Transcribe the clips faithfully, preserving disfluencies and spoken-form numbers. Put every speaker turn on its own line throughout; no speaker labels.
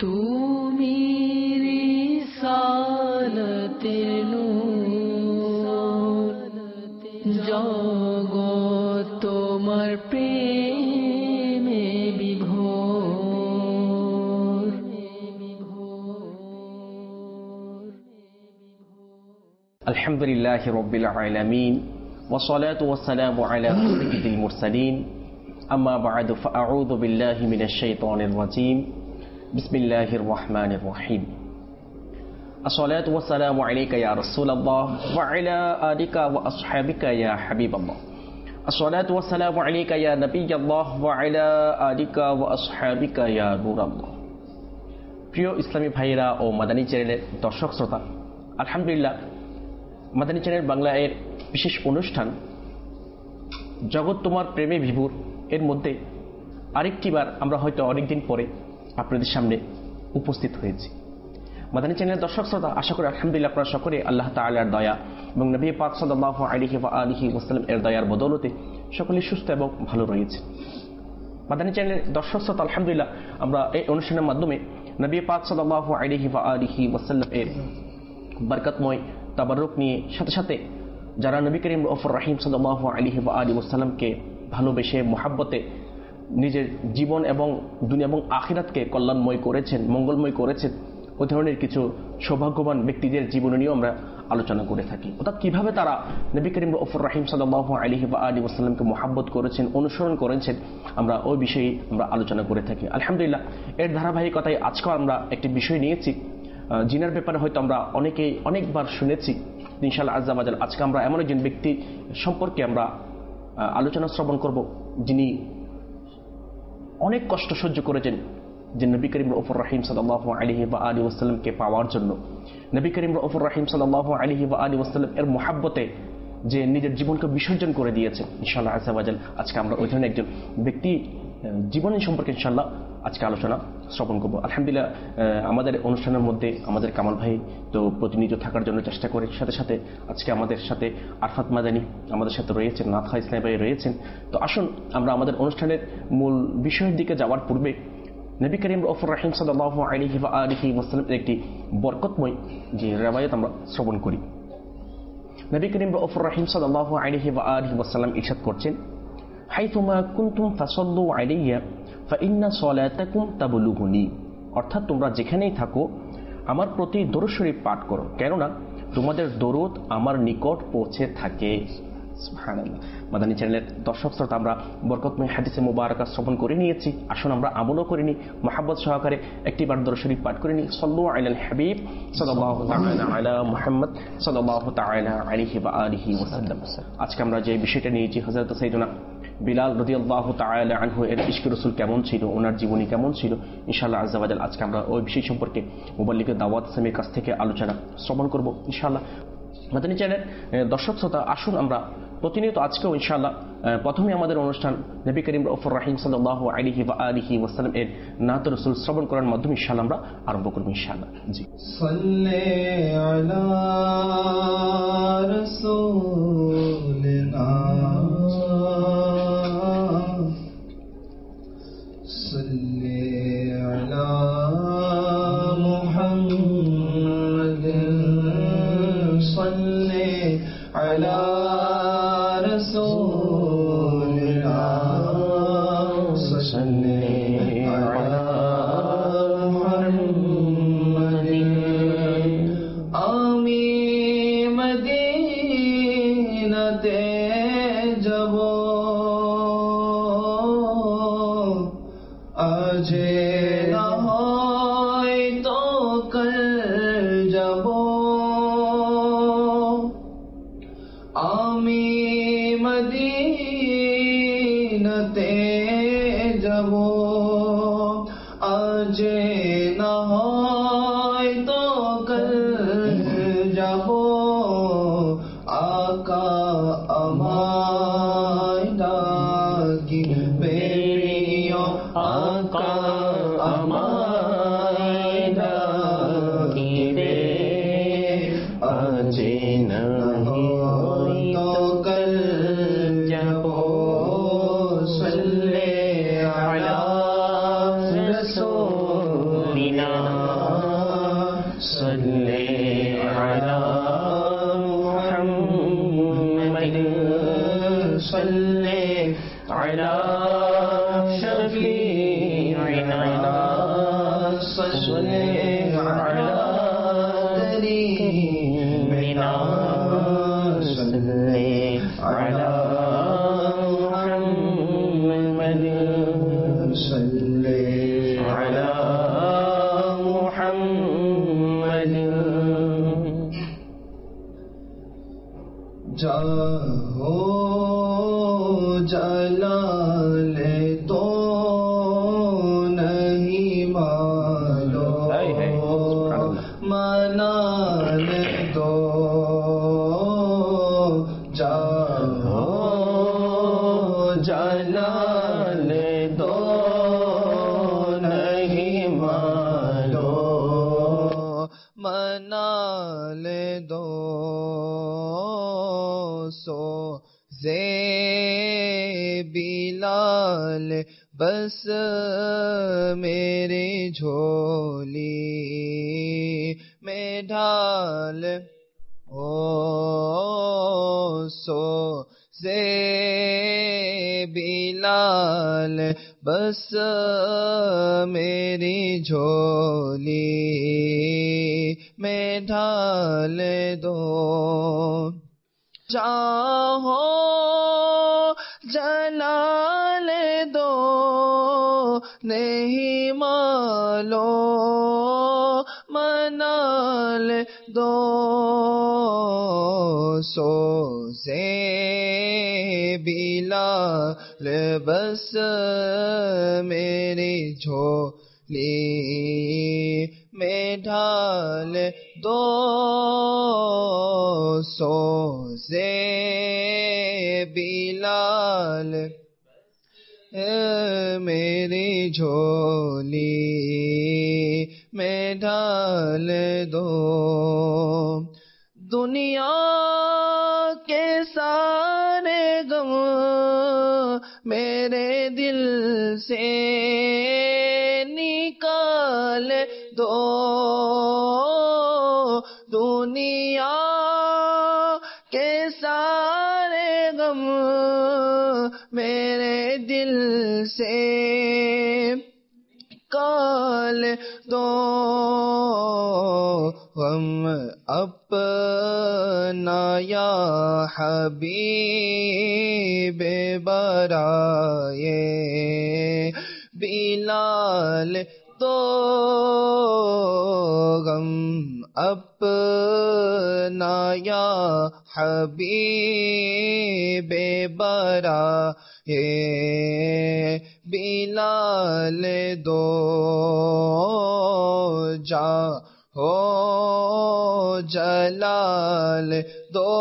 তুমি রিসালাতের নূর, জগৎ তোমার প্রেমে বিভোর।
আলহামদুলিল্লাহি রাব্বিল আলামিন ওয়া সলাতু ওয়া সালামু আলা সাইয়্যিদিল মুরসালিন, আম্মা বা'দু, ফাআউযু বিল্লাহি মিনাশ শাইতানির রাজীম। বিসমিল্লাহির রহমানির রহিম। আসসালাতু ওয়া সালামু আলাইকা ইয়া রাসূলুল্লাহ ওয়া আলা আলিকা ওয়া আসহাবিকা ইয়া হাবিবাল্লাহ। আসসালাতু ওয়া সালামু আলাইকা ইয়া নবিয়াল্লাহ ওয়া আলা আলিকা ওয়া আসহাবিকা ইয়া নূরাল্লাহ। প্রিয় ইসলামী ভাইয়েরা ও মাদানী চ্যানেলের দর্শক শ্রোতা, আলহামদুলিল্লাহ মাদানী চ্যানেল বাংলা এর বিশেষ অনুষ্ঠান জগৎ তোমার প্রেমে বিভোর এর মধ্যে আরেকটি বার আমরা হয়তো অনেকদিন পরে আপনাদের সামনে উপস্থিত হয়েছি। মাদানী চ্যানেলের দর্শক শ্রোতা, আশা করি আলহামদুলিল্লাহ আপনারা সকলে আল্লাহ তাআলার দয়া এবং নবী পাক সাল্লাল্লাহু আলাইহি ওয়া আলিহি ওয়াসাল্লাম এর দয়ার বদৌলতে সকলেই সুস্থ এবং ভালো রয়েছে। মাদানী চ্যানেলের দর্শক শ্রোতা, আলহামদুলিল্লাহ আমরা এই অনুষ্ঠানের মাধ্যমে নবী পাক সাল্লাল্লাহু আলাইহি ওয়া আলিহি ওয়াসাল্লাম এর বরকতময় তাবাররুক নিয়ে, সাথে সাথে যারা নবী করিম রউফুর রহিম সাল্লাল্লাহু আলাইহি ওয়া আলিহি ওয়াসাল্লামকে ভালোবেসে মহাব্বতে নিজের জীবন এবং দুনিয়া এবং আখিরাতকে কল্যাণময় করেছেন, মঙ্গলময় করেছেন, ওই ধরনের কিছু সৌভাগ্যবান ব্যক্তিদের জীবন নিয়েও আমরা আলোচনা করে থাকি। অর্থাৎ কিভাবে তারা নবী করিম রউফুর রহিম সাল্লাল্লাহু আলাইহি ওয়া আলিহি ওয়াসাল্লামকে মহাব্বত করেছেন, অনুসরণ করেছেন, আমরা ওই বিষয়ে আমরা আলোচনা করে থাকি। আলহামদুলিল্লাহ এর ধারাবাহিকতায় আজকেও আমরা একটি বিষয় নিয়েছি, জিনার ব্যাপারে হয়তো আমরা অনেকেই অনেকবার শুনেছি। ইনশাআল্লাহ আজ্জা ওয়া জাল আজকে আমরা এমন একজন ব্যক্তি সম্পর্কে আমরা আলোচনা শ্রবণ করব, যিনি অনেক কষ্ট সহ্য করেছেন যে নবী করিম রউফুর রহিম সাল্লাল্লাহু আলাইহি ওয়া আলিহি ওয়াসাল্লামকে পাওয়ার জন্য, নবী করিম রউফুর রহিম সাল্লাল্লাহু আলাইহি ওয়া আলিহি ওয়াসাল্লাম এর মহাব্বতে যে নিজের জীবনকে বিসর্জন করে দিয়েছেন। ইনশাআল্লাহ আজ্জা ওয়া জাল আজকে আমরা ওই ধরনের একজন ব্যক্তি জীবনী সম্পর্কে ইনশাআল্লাহ আজকে আলোচনা শ্রবণ করব। আলহামদুলিল্লাহ আমাদের অনুষ্ঠানের মধ্যে আমাদের কামাল ভাই তো প্রতিনিয়ত থাকার জন্য চেষ্টা করে, সাথে সাথে আজকে আমাদের সাথে আরফাত মাদানী আমাদের সাথে রয়েছেন, নাথা ইসলাম ভাই রয়েছেন। তো আসুন আমরা আমাদের অনুষ্ঠানের মূল বিষয়ের দিকে যাওয়ার পূর্বে নবী করিম রউফুর রহিম সাল্লাল্লাহু আলাইহি ওয়া আলিহি ওয়াসাল্লামের একটি বরকতময় যে রিওয়ায়াত আমরা শ্রবণ করি। নবী করিম রউফুর রহিম সাল্লাল্লাহু আলাইহি ওয়া আলিহি ওয়াসাল্লাম ইরশাদ করছেন, হাইথুমা কুনতুম ফাসাল্লু আলাইয়া ফাইন্না সলাতাকুম তাবলুগুনি। অর্থাৎ তোমরা যেখানেই থাকো আমার প্রতি দরুদ শরীফ পাঠ করো, কেননা তোমাদের দরুদ আমার নিকট পৌঁছে থাকে। সুবহানাল্লাহ। মাদানী চ্যানেলের দর্শক শ্রোতা, আমরা বরকতময় হাদিসে মুবারাকা শ্রবণ করে নিয়েছি। আসুন আমরা আমলও করে নিই, মহাব্বত সহকারে একটিবার দরুদ শরীফ পাঠ করে নিই। সাল্লু আলাল হাবিব সাল্লাল্লাহু তাআলা আলা মুহাম্মদ সাল্লাল্লাহু তাআলা আলাইহি ওয়া আলিহি ওয়াসাল্লাম। আজকে আমরা যে বিষয়টা নিয়েছি, হযরত সাইয়েদনা বিলাল রাদিয়াল্লাহু তাআলা আনহু এর ইশকে রাসূল কেমন ছিল, ওনার জীবনী কেমন ছিল, ইনশাআল্লাহ আজ্জা ওয়া জাল আজকে আমরা ওই বিষয় সম্পর্কে মুবাল্লিগের দাওয়াত ইসলামের কাছ থেকে আলোচনা শ্রবণ করব ইনশাআল্লাহ। মাদানী চ্যানেল দর্শক শ্রোতা, আসুন আমরা প্রতিনিয়ত আজকেও ইনশাআল্লাহ প্রথমে আমাদের অনুষ্ঠান নবী করিম রউফুর রহিম সাল্লাল্লাহু আলাইহি ওয়া আলিহি ওয়াসাল্লাম এর নাত রাসূল শ্রবণ করার মাধ্যমে ইনশাআল্লাহ আমরা আরম্ভ করব ইনশাআল্লাহ। জি, সাল্লি আলা রাসূলিনা সাল্লি আলা মুহাম্মাদিন সাল্লি আলা রাসূলিনা সাল্লি আলা মুহাম্মাদিন। আমি মদিনাতে যাব আজ না হয়তো কাল যাব, আমি মদিনাতে যাব আজ না হয়তো কাল যাব, আকা আমায় ডাকিবে প্রিয় আকা আমায় ডাকিবে আজ না হয়তো কাল যাব, সাল্লি আলা রাসূলিনা صل على محمد صل على شفيعنا صل على كريمنا صل على محمد صل على محمد
جاہو جلال تو نہیں مالو منال دو جاہو جلال دو نہیں مالو منال دو سو زے بلال بس میری جھولی میں ڈھال او سو زے بلال بس میری جھولی میں ڈھال دو چاہو جلال دو نہیں مالو منال دو سو سے بلال بس میری جھولی میں ڈھال دو سو سے بلال میری جھولی میں ڈھال دو دنیا کے سارے غم میرے دل سے نکال دو دنیا کے سارے غم میرے دل سے نکال دو غم اپنا یا حبیب برائے بلال تو غم اپنا یا حبیب برائے بلال دو جا ہو جلال دو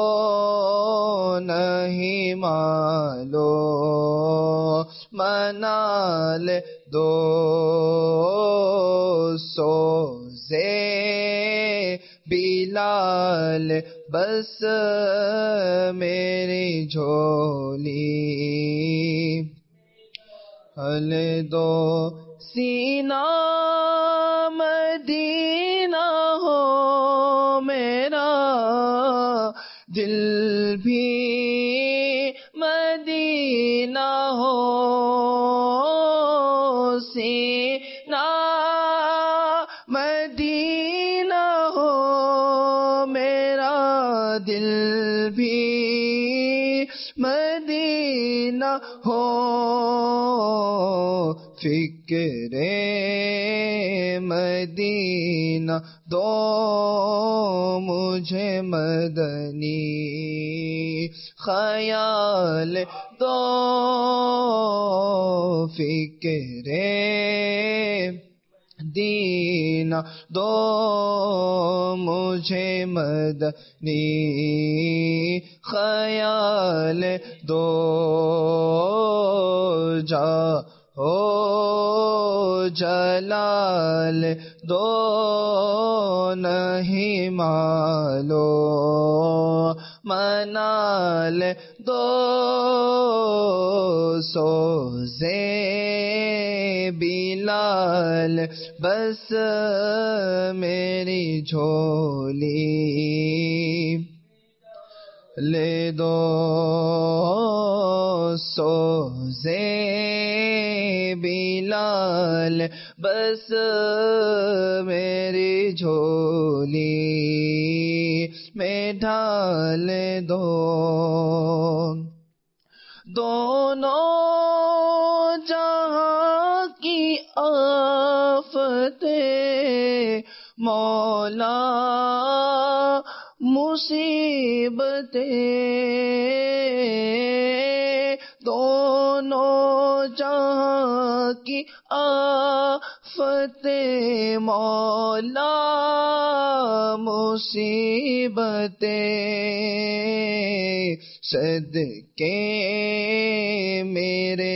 نہیں مالو منال دو سو سے بلال بس میری جھولی ہل دو سینہ مدینہ ہو میرا دل بھی مدینہ ہو سینہ مدینہ ہو میرا دل بھی مدینہ ہو فکر مدینہ دو مجھے مدنی خیال دو فکر دین دو مجھے مدنی خیال دو جا ہو جلال دو نہیں مالو منال دو سوزے बिलाल बस मेरी झोली ले दो सोज़े बिलाल बस मेरी झोली में ढाल दो दोनों जहां की आफतें मौला मुसीबतें दोनों जहां की आफतें मौला मुसीबतें सदके मेरे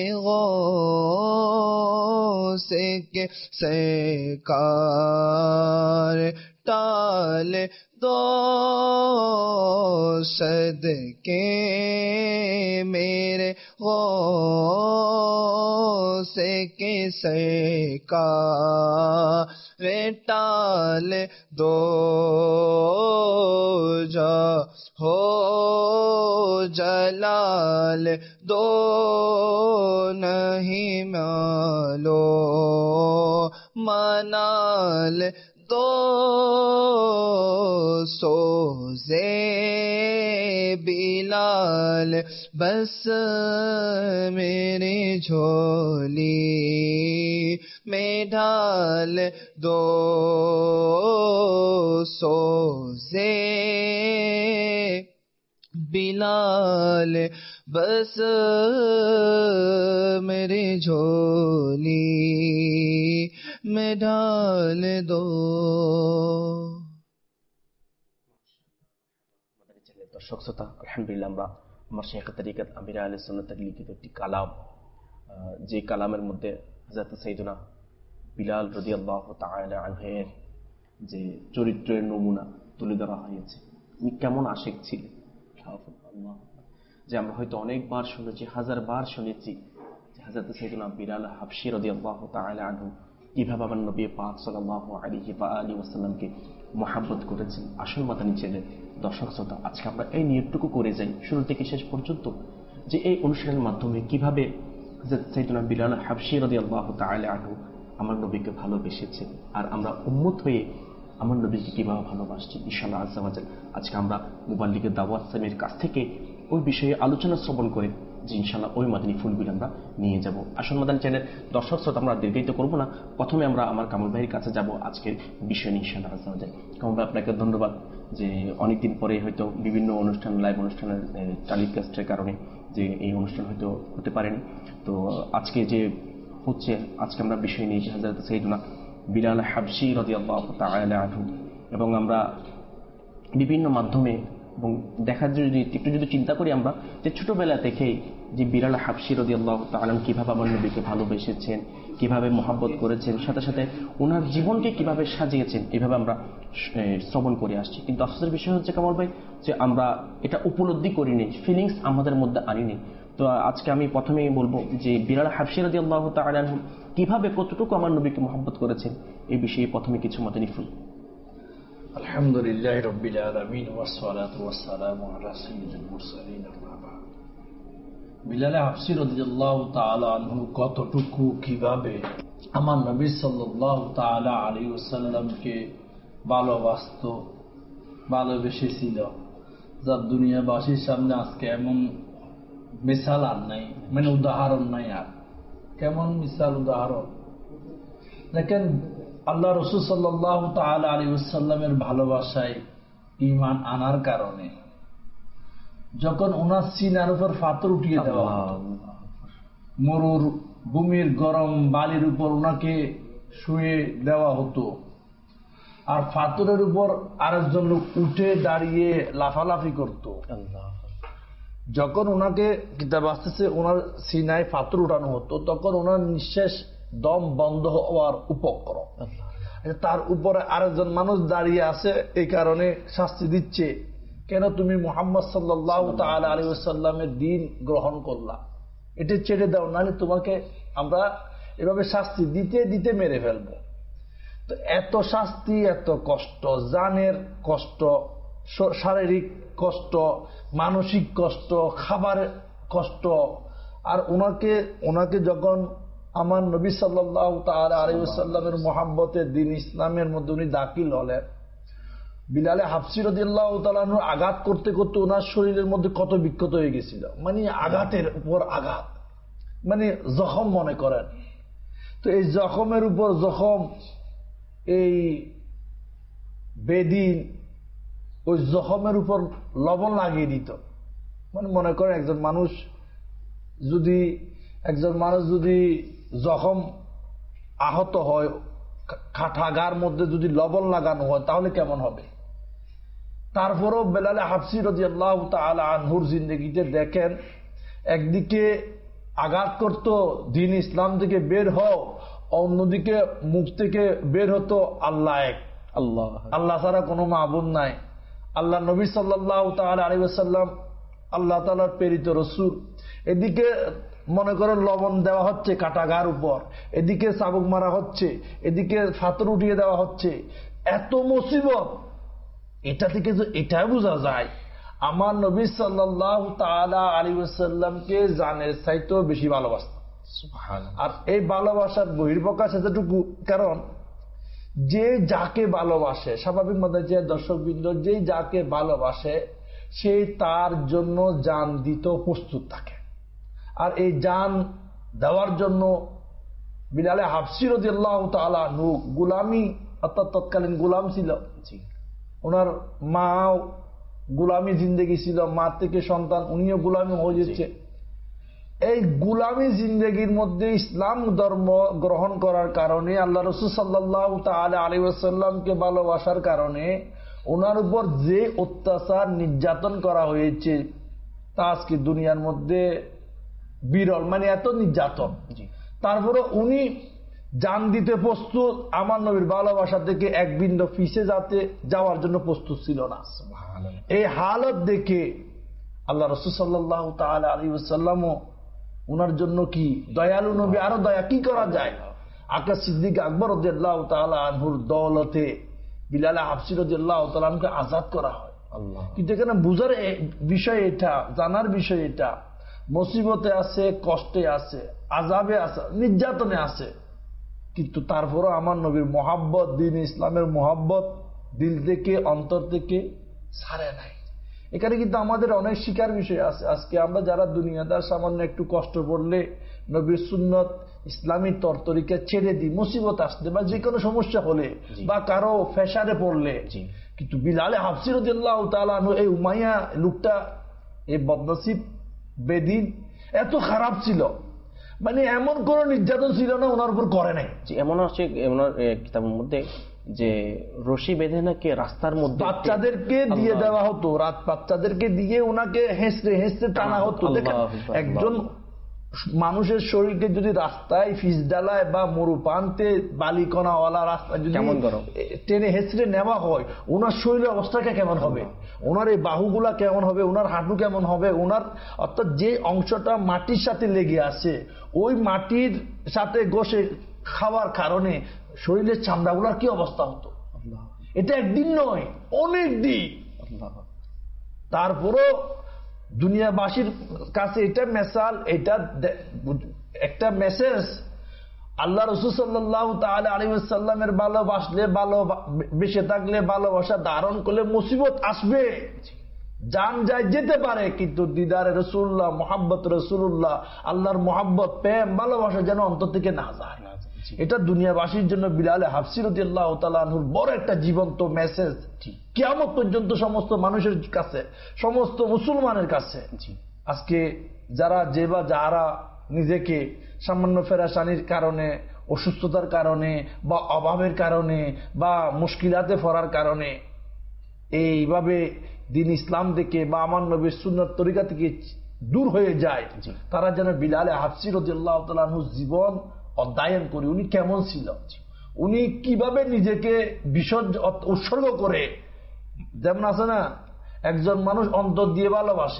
गौसे के सरकार टाल दो सदके मेरे गौसे के सरकार टाल दो जा हो जलाल दो नहीं मालो मनाल दो सोज़े बिलाल बस मेरी झोली में ढाल दो सोज़े बिलाल बस मेरी झोली में ढाल दो।
দর্শক শ্রোতা, আলহামদুলিল্লাহ আমরা আমার শেখ তরিকত আমির আহলে সুন্নাতের লিখিত একটি কালাম, যে কালামের মধ্যে হযরত সাইয়েদনা বিলাল রাদিয়াল্লাহু তাআলা আনহুর যে চরিত্রের নমুনা তুলে ধরা হয়েছে। উনি কেমন আশিক ছিলেন, যে আমরা হয়তো অনেকবার শুনেছি, হাজার বার শুনেছি যে হযরত সাইয়েদনা বিলাল হাবশী রাদিয়াল্লাহু তাআলা আনহু কিভাবে আমার নবী পাক সাল্লাল্লাহু আলাইহি ওয়া আলিহি ওয়াসাল্লামকে মহব্বত করেছেন। আসল মাদানী ছেলে দর্শক শ্রোতা, আজকে আমরা এই নিয়তটুকু করে যাই শুরু থেকে শেষ পর্যন্ত, যে এই অনুষ্ঠানের মাধ্যমে কিভাবে হযরত সাইয়েদনা বিলাল হাবশী রাদিয়াল্লাহু তাআলা আনহু আমার নবীকে ভালোবেসেছেন, আর আমরা উম্মত হয়ে আমার নবীকে কিভাবে ভালোবাসছি। ইনশাআল্লাহ আজ্জা ওয়া জাল আজকে আমরা মুবাল্লিগের দাওয়াত সামির কাছ থেকে ওই বিষয়ে আলোচনা শ্রবণ করে যে ইনশাআল্লাহ ওই মাদানী ফুলগুলো আমরা নিয়ে যাব। আসল মাদানী চ্যানেল দর্শক শ্রোতা, আমরা দীর্ঘায়িত করবো না, প্রথমে আমরা আমার কামল ভাইয়ের কাছে যাব আজকের বিষয় নিয়ে ইনশাআল্লাহ আজ্জা ওয়া জাল। কামল ভাই, আপনাকে ধন্যবাদ যে অনেকদিন পরে হয়তো বিভিন্ন অনুষ্ঠান, লাইভ অনুষ্ঠানের টেলিকাস্টের কারণে যে এই অনুষ্ঠান হয়তো হতে পারেনি, তো আজকে যে হচ্ছে, আজকে আমরা বিষয় নিয়ে হযরত সাইয়েদনা বিলাল হাবশী রাদিয়াল্লাহু তাআলা আনহু, এবং আমরা বিভিন্ন মাধ্যমে এবং দেখার যদি একটু যদি চিন্তা করি আমরা যে ছোটবেলা থেকেই যে বিলাল হাবশী রাদিয়াল্লাহু তাআলা কিভাবে আমার নবীকে ভালোবেসেছেন, কিভাবে মহব্বত করেছেন, সাথে সাথে ওনার জীবনকে কিভাবে সাজিয়েছেন, এভাবে আমরা শ্রবণ করে আসছি। কিন্তু আফসোসের বিষয় হচ্ছে কামাল ভাই, যে আমরা এটা উপলব্ধি করিনি, ফিলিংস আমাদের মধ্যে আনিনি। তো আজকে আমি প্রথমেই বলবো যে বিলাল হাবশী রাদিয়াল্লাহু তাআলা আনহু কিভাবে কতটুকু আমার নবীকে মহব্বত করেছেন, এই বিষয়ে প্রথমে কিছু মাদানী ফুল।
আলহামদুলিল্লাহি রাব্বিল আলামিন ওয়াসসালাতু ওয়াসসালামু আলা সাইয়্যিদিল মুরসালিন আম্মা বা'দ। বিলাল হাবশী রাদিয়াল্লাহু তাআলা আনহু কতটুকু কিভাবে আমার নবী সাল্লাল্লাহু তাআলা আলাইহি ওয়াসাল্লামকে ভালোবাসতো, ভালোবেসেছিল, যা দুনিয়াবাসীর সামনে আজকে এমন মিসাল আর নাই, মানে উদাহরণ নাই। আর কেমন মিসাল উদাহরণ দেখেন, আল্লাহ রাসূল সাল্লাল্লাহু তাআলা আলাইহি ওয়াসাল্লামের ভালোবাসায় ঈমান আনার কারণে যখন ওনার সিনার উপর পাথর উঠিয়ে দেওয়া হতো, মরুর ভূমির গরম বালির উপর ওনাকে শুয়ে দেওয়া হতো, আর পাথরের উপর আরেকজন লোক উঠে দাঁড়িয়ে লাফালাফি করত, যখন ওনাকে কিতাব আসতেছে ওনার সিনায় পাথর উঠানো হতো, তখন ওনার নিঃশ্বাস দম বন্ধ হওয়ার উপক্রম, তার উপরে আরেকজন মানুষ দাঁড়িয়ে আছে, এই কারণে শাস্তি দিচ্ছে, কেন তুমি মুহাম্মদ সাল্লাল্লাহু তাআলা আলাইহি ওয়াসাল্লামের দ্বীন গ্রহণ করলা, এটা ছেড়ে দাও, নাহলে তোমাকে আমরা এভাবে শাস্তি দিতে দিতে মেরে ফেলবো। তো এত শাস্তি, এত কষ্ট, জানের কষ্ট, শারীরিক কষ্ট, মানসিক কষ্ট, খাবারের কষ্ট। আর ওনাকে ওনাকে যখন আমার নবী সাল্লাল্লাহু তাআলা আলাইহি ওয়াসাল্লামের মহাব্বতে দিন ইসলামের মধ্যে উনি দাখিল হলেন, বিলালে হাফসি রাদিয়াল্লাহু তাআলা আনহু আঘাত করতে করতে ওনার শরীরের মধ্যে কত বিক্ষত হয়ে গেছিল, মানে আঘাতের উপর আঘাত, মানে জখম মনে করেন। তো এই জখমের উপর জখম, এই বেদিন ওই জখমের উপর লবণ লাগিয়ে দিত। মানে মনে করেন একজন মানুষ যদি একজন মানুষ যদি জখম আহত হয়, কাঠাগার মধ্যে যদি লবণ লাগানো হয় তাহলে কেমন হবে। তারপরও বেলালে হাফসি রাদিয়াল্লাহু তাআলা আনহুর জিন্দেগিতে দেখেন, একদিকে আঘাত করত দ্বীন ইসলাম থেকে বের হও, অন্যদিকে মুখ থেকে বের হতো আল্লাহ এক, আল্লাহ আল্লাহ ছাড়া কোনো মাবুদ নাই, আল্লাহ নবী সাল্লাল্লাহু তাআলা আলাইহি ওয়াসাল্লাম আল্লাহ তাআলার প্রেরিত রাসূল। এদিকে মনে করেন লবণ দেওয়া হচ্ছে কাটাগার উপর, এদিকে চাবুক মারা হচ্ছে, এদিকে ফাতর উঠিয়ে দেওয়া হচ্ছে, এত মুসিবত। এটা থেকে যে এটা বোঝা যায় আমার নবী সাল্লাল্লাহু তাআলা আলাইহি ওয়াসাল্লামকে জানের চাইতেও বেশি ভালোবাসতেন। সুবহানাল্লাহ। আর এই ভালোবাসার বহির্প্রকাশ এতটুকু, কারণ যে যাকে ভালোবাসে, স্বাভাবিক মধ্যে যে দর্শকবৃন্দ, যে যাকে ভালোবাসে সে তার জন্য জান দিতে প্রস্তুত থাকে। আর এই জান দেওয়ার জন্য বিলালে হাফসি রাদিয়াল্লাহু তাআলা আনহু গোলামি, অর্থাৎ তৎকালীন গোলাম ছিল। ওনার মা গোলামি জিন্দেগি ছিল, মা থেকে সন্তান উনিও গোলামি হয়ে যাচ্ছে। এই গোলামি জিন্দেগির মধ্যে ইসলাম ধর্ম গ্রহণ করার কারণে, আল্লাহ রাসূল সাল্লাল্লাহু তাআলা আলাইহি ওয়াসাল্লামকে ভালোবাসার কারণে ওনার উপর যে অত্যাচার নির্যাতন করা হয়েছে তা আজকে দুনিয়ার মধ্যে বিরল, মানে এত নির্যাতন। তারপরে উনি জান দিতে প্রস্তুত, আমার নবীর ভালোবাসা থেকে এক বিন্দু পিছে যাতে যাওয়ার জন্য প্রস্তুত ছিল না। এই হালত দেখে আল্লাহ রাসূল সাল্লাল্লাহু তাআলা আলাইহি ওয়াসাল্লামও ওনার জন্য কি দয়ালু নবী, আরো দয়া কি করা যায়। আকা সিদ্দিক আকবর রাদিয়াল্লাহু তাআলা আনহুর দৌলতে বিলালে হাফসি রাদিয়াল্লাহু তাআলা আনহুকে আজাদ করা হয়। কিন্তু এখানে বুঝার বিষয় এটা, জানার বিষয় এটা, মুসিবতে আছে, কষ্টে আছে, আযাবে আছে, নির্যাতনে আছে, কিন্তু তারপরও আমার নবীর মহাব্বত, দ্বীন ইসলামের মহাব্বত দিল থেকে, অন্তর থেকে ছাড়ে নাই। এখানে কিন্তু আমাদের অনেক শিকার বিষয় আছে। আজকে আমরা যারা দুনিয়াদার, সামান্য একটু কষ্ট পড়লে নবীর সুন্নত ইসলামী তরতরিকা ছেড়ে দিই, মুসিবত আসলে বা যে কোনো সমস্যা হলে বা কারো ফেসারে পড়লে। কিন্তু বিলালে হাফসি রাদিয়াল্লাহু তাআলা আনহু, এই উমাইয়া লোকটা, এই বদনসিব বেদিন এত খারাপ ছিল, মানে এমন কোন নির্যাতন ছিল না ওনার উপর করে নাই।
এমন আছে ওনার কিতাবের মধ্যে যে রশি বেঁধে নাকি রাস্তার মধ্যে
বাচ্চাদেরকে দিয়ে দেওয়া হতো, রাত বাচ্চাদেরকে দিয়ে ওনাকে হেসড়ে হেসড়ে টানা হতো। দেখেন একজন মানুষের শরীরকে যদি রাস্তায় ফিস ডালায় বা মরু পান্তে বালিকণাওয়ালা রাস্তায় যদি টেনে হেসড়ে নেওয়া হয়, ওনার শরীরের অবস্থাটা কেমন হবে, ওনার এই বাহুগুলা কেমন হবে, ওনার হাঁটু কেমন হবে, ওনার অর্থাৎ যে অংশটা মাটির সাথে লেগে আছে ওই মাটির সাথে ঘষে খাওয়ার কারণে শরীরের চামড়াগুলার কি অবস্থা হতো। এটা একদিন নয়, অনেক দিন। তারপরও দুনিয়াবাসীর কাছে এটা মেসাল, এটা একটা মেসেজ, আল্লাহ রাসূল সাল্লাল্লাহু তাআলা আলাইহি ওয়াসাল্লামের ভালোবাসলে, ভালো বেঁচে থাকলে, ভালোবাসা ধারণ করলে মুসিবত আসবে, জান যায় যেতে পারে, কিন্তু দিদারে রাসূলুল্লাহ, মুহাব্বত রাসূলুল্লাহ, আল্লাহর মুহাব্বত, প্রেম, ভালোবাসা যেন অন্তর থেকে না যায়। এটা দুনিয়াবাসীর জন্য বিলালে হাফসি রাদিয়াল্লাহু তাআলা আনহুর বড় একটা জীবন্ত মেসেজ, কিয়ামত পর্যন্ত সমস্ত মানুষের কাছে, সমস্ত মুসলমানের কাছে। আজকে যারা যে বা যারা নিজেকে সামান্য ফেরাসানির কারণে, অসুস্থতার কারণে বা অভাবের কারণে বা মুশকিলাতে পড়ার কারণে এইভাবে দিন ইসলাম থেকে বা আমার নবীর সুন্নাত তরিকা থেকে দূর হয়ে যায়, তারা যেন বিলালে হাফসি রাদিয়াল্লাহু তাআলা আনহুর জীবন অধ্যয়ন করি। উনি কেমন ছিল, উনি কিভাবে নিজেকে বিসর্জন উৎসর্গ করে, যেমন আছে না একজন মানুষ অন্তর দিয়ে ভালোবাসে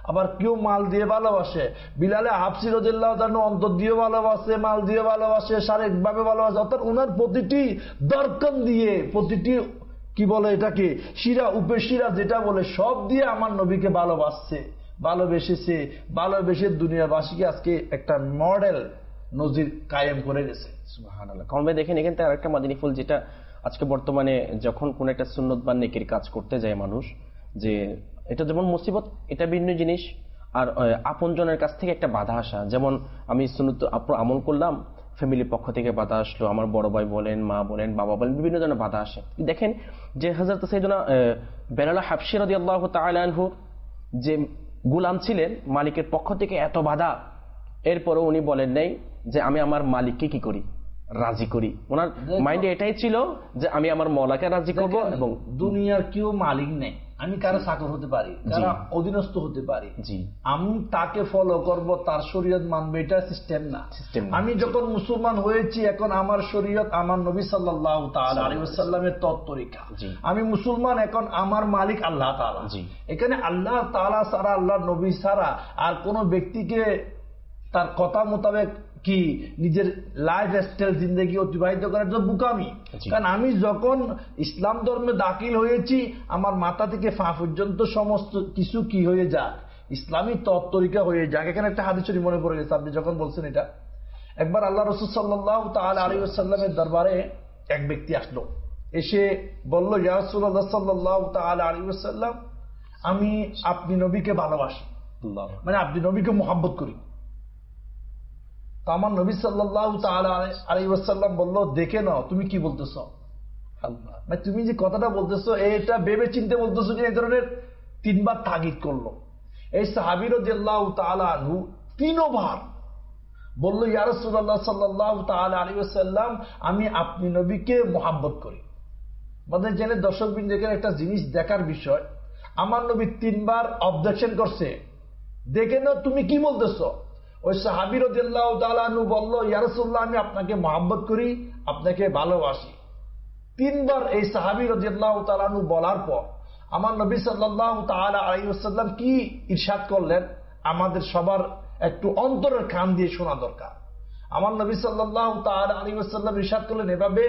আবার কেউ মাল দিয়ে ভালোবাসে। বিলালে হাফসি রাদিয়াল্লাহু তাআলা অন্তর দিয়ে ভালোবাসে, মাল দিয়ে ভালোবাসে, শারীরিকভাবে ভালোবাসে, অর্থাৎ ওনার প্রতিটি দরকার দিয়ে, প্রতিটি কি বলে এটাকে শিরা উপশিরা যেটা বলে সব দিয়ে আমার নবীকে ভালোবাসছে, ভালোবেসেছে, ভালোবেসে দুনিয়াবাসীকে আজকে একটা মডেল নজির কায়েম করে গেছে।
সুবহানাল্লাহ। কারণ ভাই দেখেন এখান থেকে আরেকটা মাদিনী ফুল, যেটা আজকে বর্তমানে যখন কোন একটা সুন্নত বা নেকির কাজ করতে যায় মানুষ, যে এটা যেমন মুসিবত, এটা ভিন্ন জিনিস, আর আপনজনের কাছ থেকে একটা বাধা আসা। যেমন আমি সুন্নত আমল করলাম, ফ্যামিলির পক্ষ থেকে বাধা আসলো, আমার বড় ভাই বলেন, মা বলেন, বাবা বলেন, বিভিন্ন জনের বাধা আসে। দেখেন যে হযরত সাইয়েদনা বেলাল হাবশী রাদিয়াল্লাহু তাআলা আনহু যে গোলাম ছিলেন, মালিকের পক্ষ থেকে এত বাধা, এরপরও উনি বলেন নাই যে আমি আমার মালিককে কি করি, রাজি করি। ওনার মাইন্ডে এটাই ছিল যে আমি আমার মওলাকে রাজি করব। এবং
দুনিয়ার কেউ মালিক নেই, আমি কারো চাকর হতে পারি, কারো অধীনস্থ হতে পারি, আমি তাকে ফলো করব, তার শরীয়ত মানবে, এটা সিস্টেম না। আমি যখন মুসলমান হয়েছি, এখন আমার শরীয়ত আমার নবী সাল্লাল্লাহু তাআলা আলাইহি ওয়াসাল্লামের তত তরিকা, আমি মুসলমান, এখন আমার মালিক আল্লাহ তাআলা। এখানে আল্লাহ তাআলা ছাড়া, আল্লাহ নবী ছাড়া আর কোন ব্যক্তিকে তার কথা মোতাবেক কি নিজের লাইফ স্টাইল জিন্দগি অতিবাহিত করার জন্য বুকামি। কারণ আমি যখন ইসলাম ধর্মে দাখিল হয়েছি, আমার মাথা থেকে পা পর্যন্ত সমস্ত কিছু কি হয়ে যাক, ইসলামী তত্ত্বরিকা হয়ে যাক। এখানে একটা হাদিস শরীফ মনে পড়ে গেছে, আপনি যখন বলছেন এটা। একবার আল্লাহ রাসূল সাল্লাল্লাহু তাআলা আলাইহি ওয়াসাল্লামের দরবারে এক ব্যক্তি আসলো, এসে বলল, ইয়া রাসূলুল্লাহ সাল্লাল্লাহু তাআলা আলাইহি ওয়াসাল্লাম, আমি আপনি নবীকে ভালোবাসি, মানে আপনি নবীকে মুহাব্বত করি। তো আমার নবী সাল্লাল্লাহু তাআলা আলাইহি ওয়াসাল্লাম বলল, দেখে নাও তুমি কি বলতেছ, মানে তুমি যে কথাটা বলতেছো এটা ভেবে চিন্তে বলতেছো যে, এই ধরনের তিনবার তাগিদ করলো। এই সাহাবী রাদিয়াল্লাহু তাআলা আনহু তিনবার বলল, ইয়া রাসূলুল্লাহ সাল্লাল্লাহু তাআলা আলাইহি ওয়াসাল্লাম, আমি আপনি নবীকে মুহাব্বত করি। মানে জেনে দর্শক বিন দেখেন একটা জিনিস দেখার বিষয়, আমার নবী তিনবার অবজেকশন করছে, দেখে নাও তুমি কি বলতেছো। ওই সাহাবী রাদিয়াল্লাহু তাআলা আনহু বলল, ইয়া রাসূলুল্লাহ, আমি আপনাকে মহব্বত করি, আপনাকে ভালোবাসি। তিনবার এই সাহাবী রাদিয়াল্লাহু তাআলা আনহু বলার পর আমার নবী সাল্লাল্লাহু তাআলা আলাইহি ওয়াসাল্লাম কি ইরশাদ করলেন, আমাদের সবার একটু অন্তরের কান দিয়ে শোনা দরকার। আমার নবী সাল্লাল্লাহু তাআলা আলাইহি ওয়াসাল্লাম ইরশাদ করলেন এভাবে,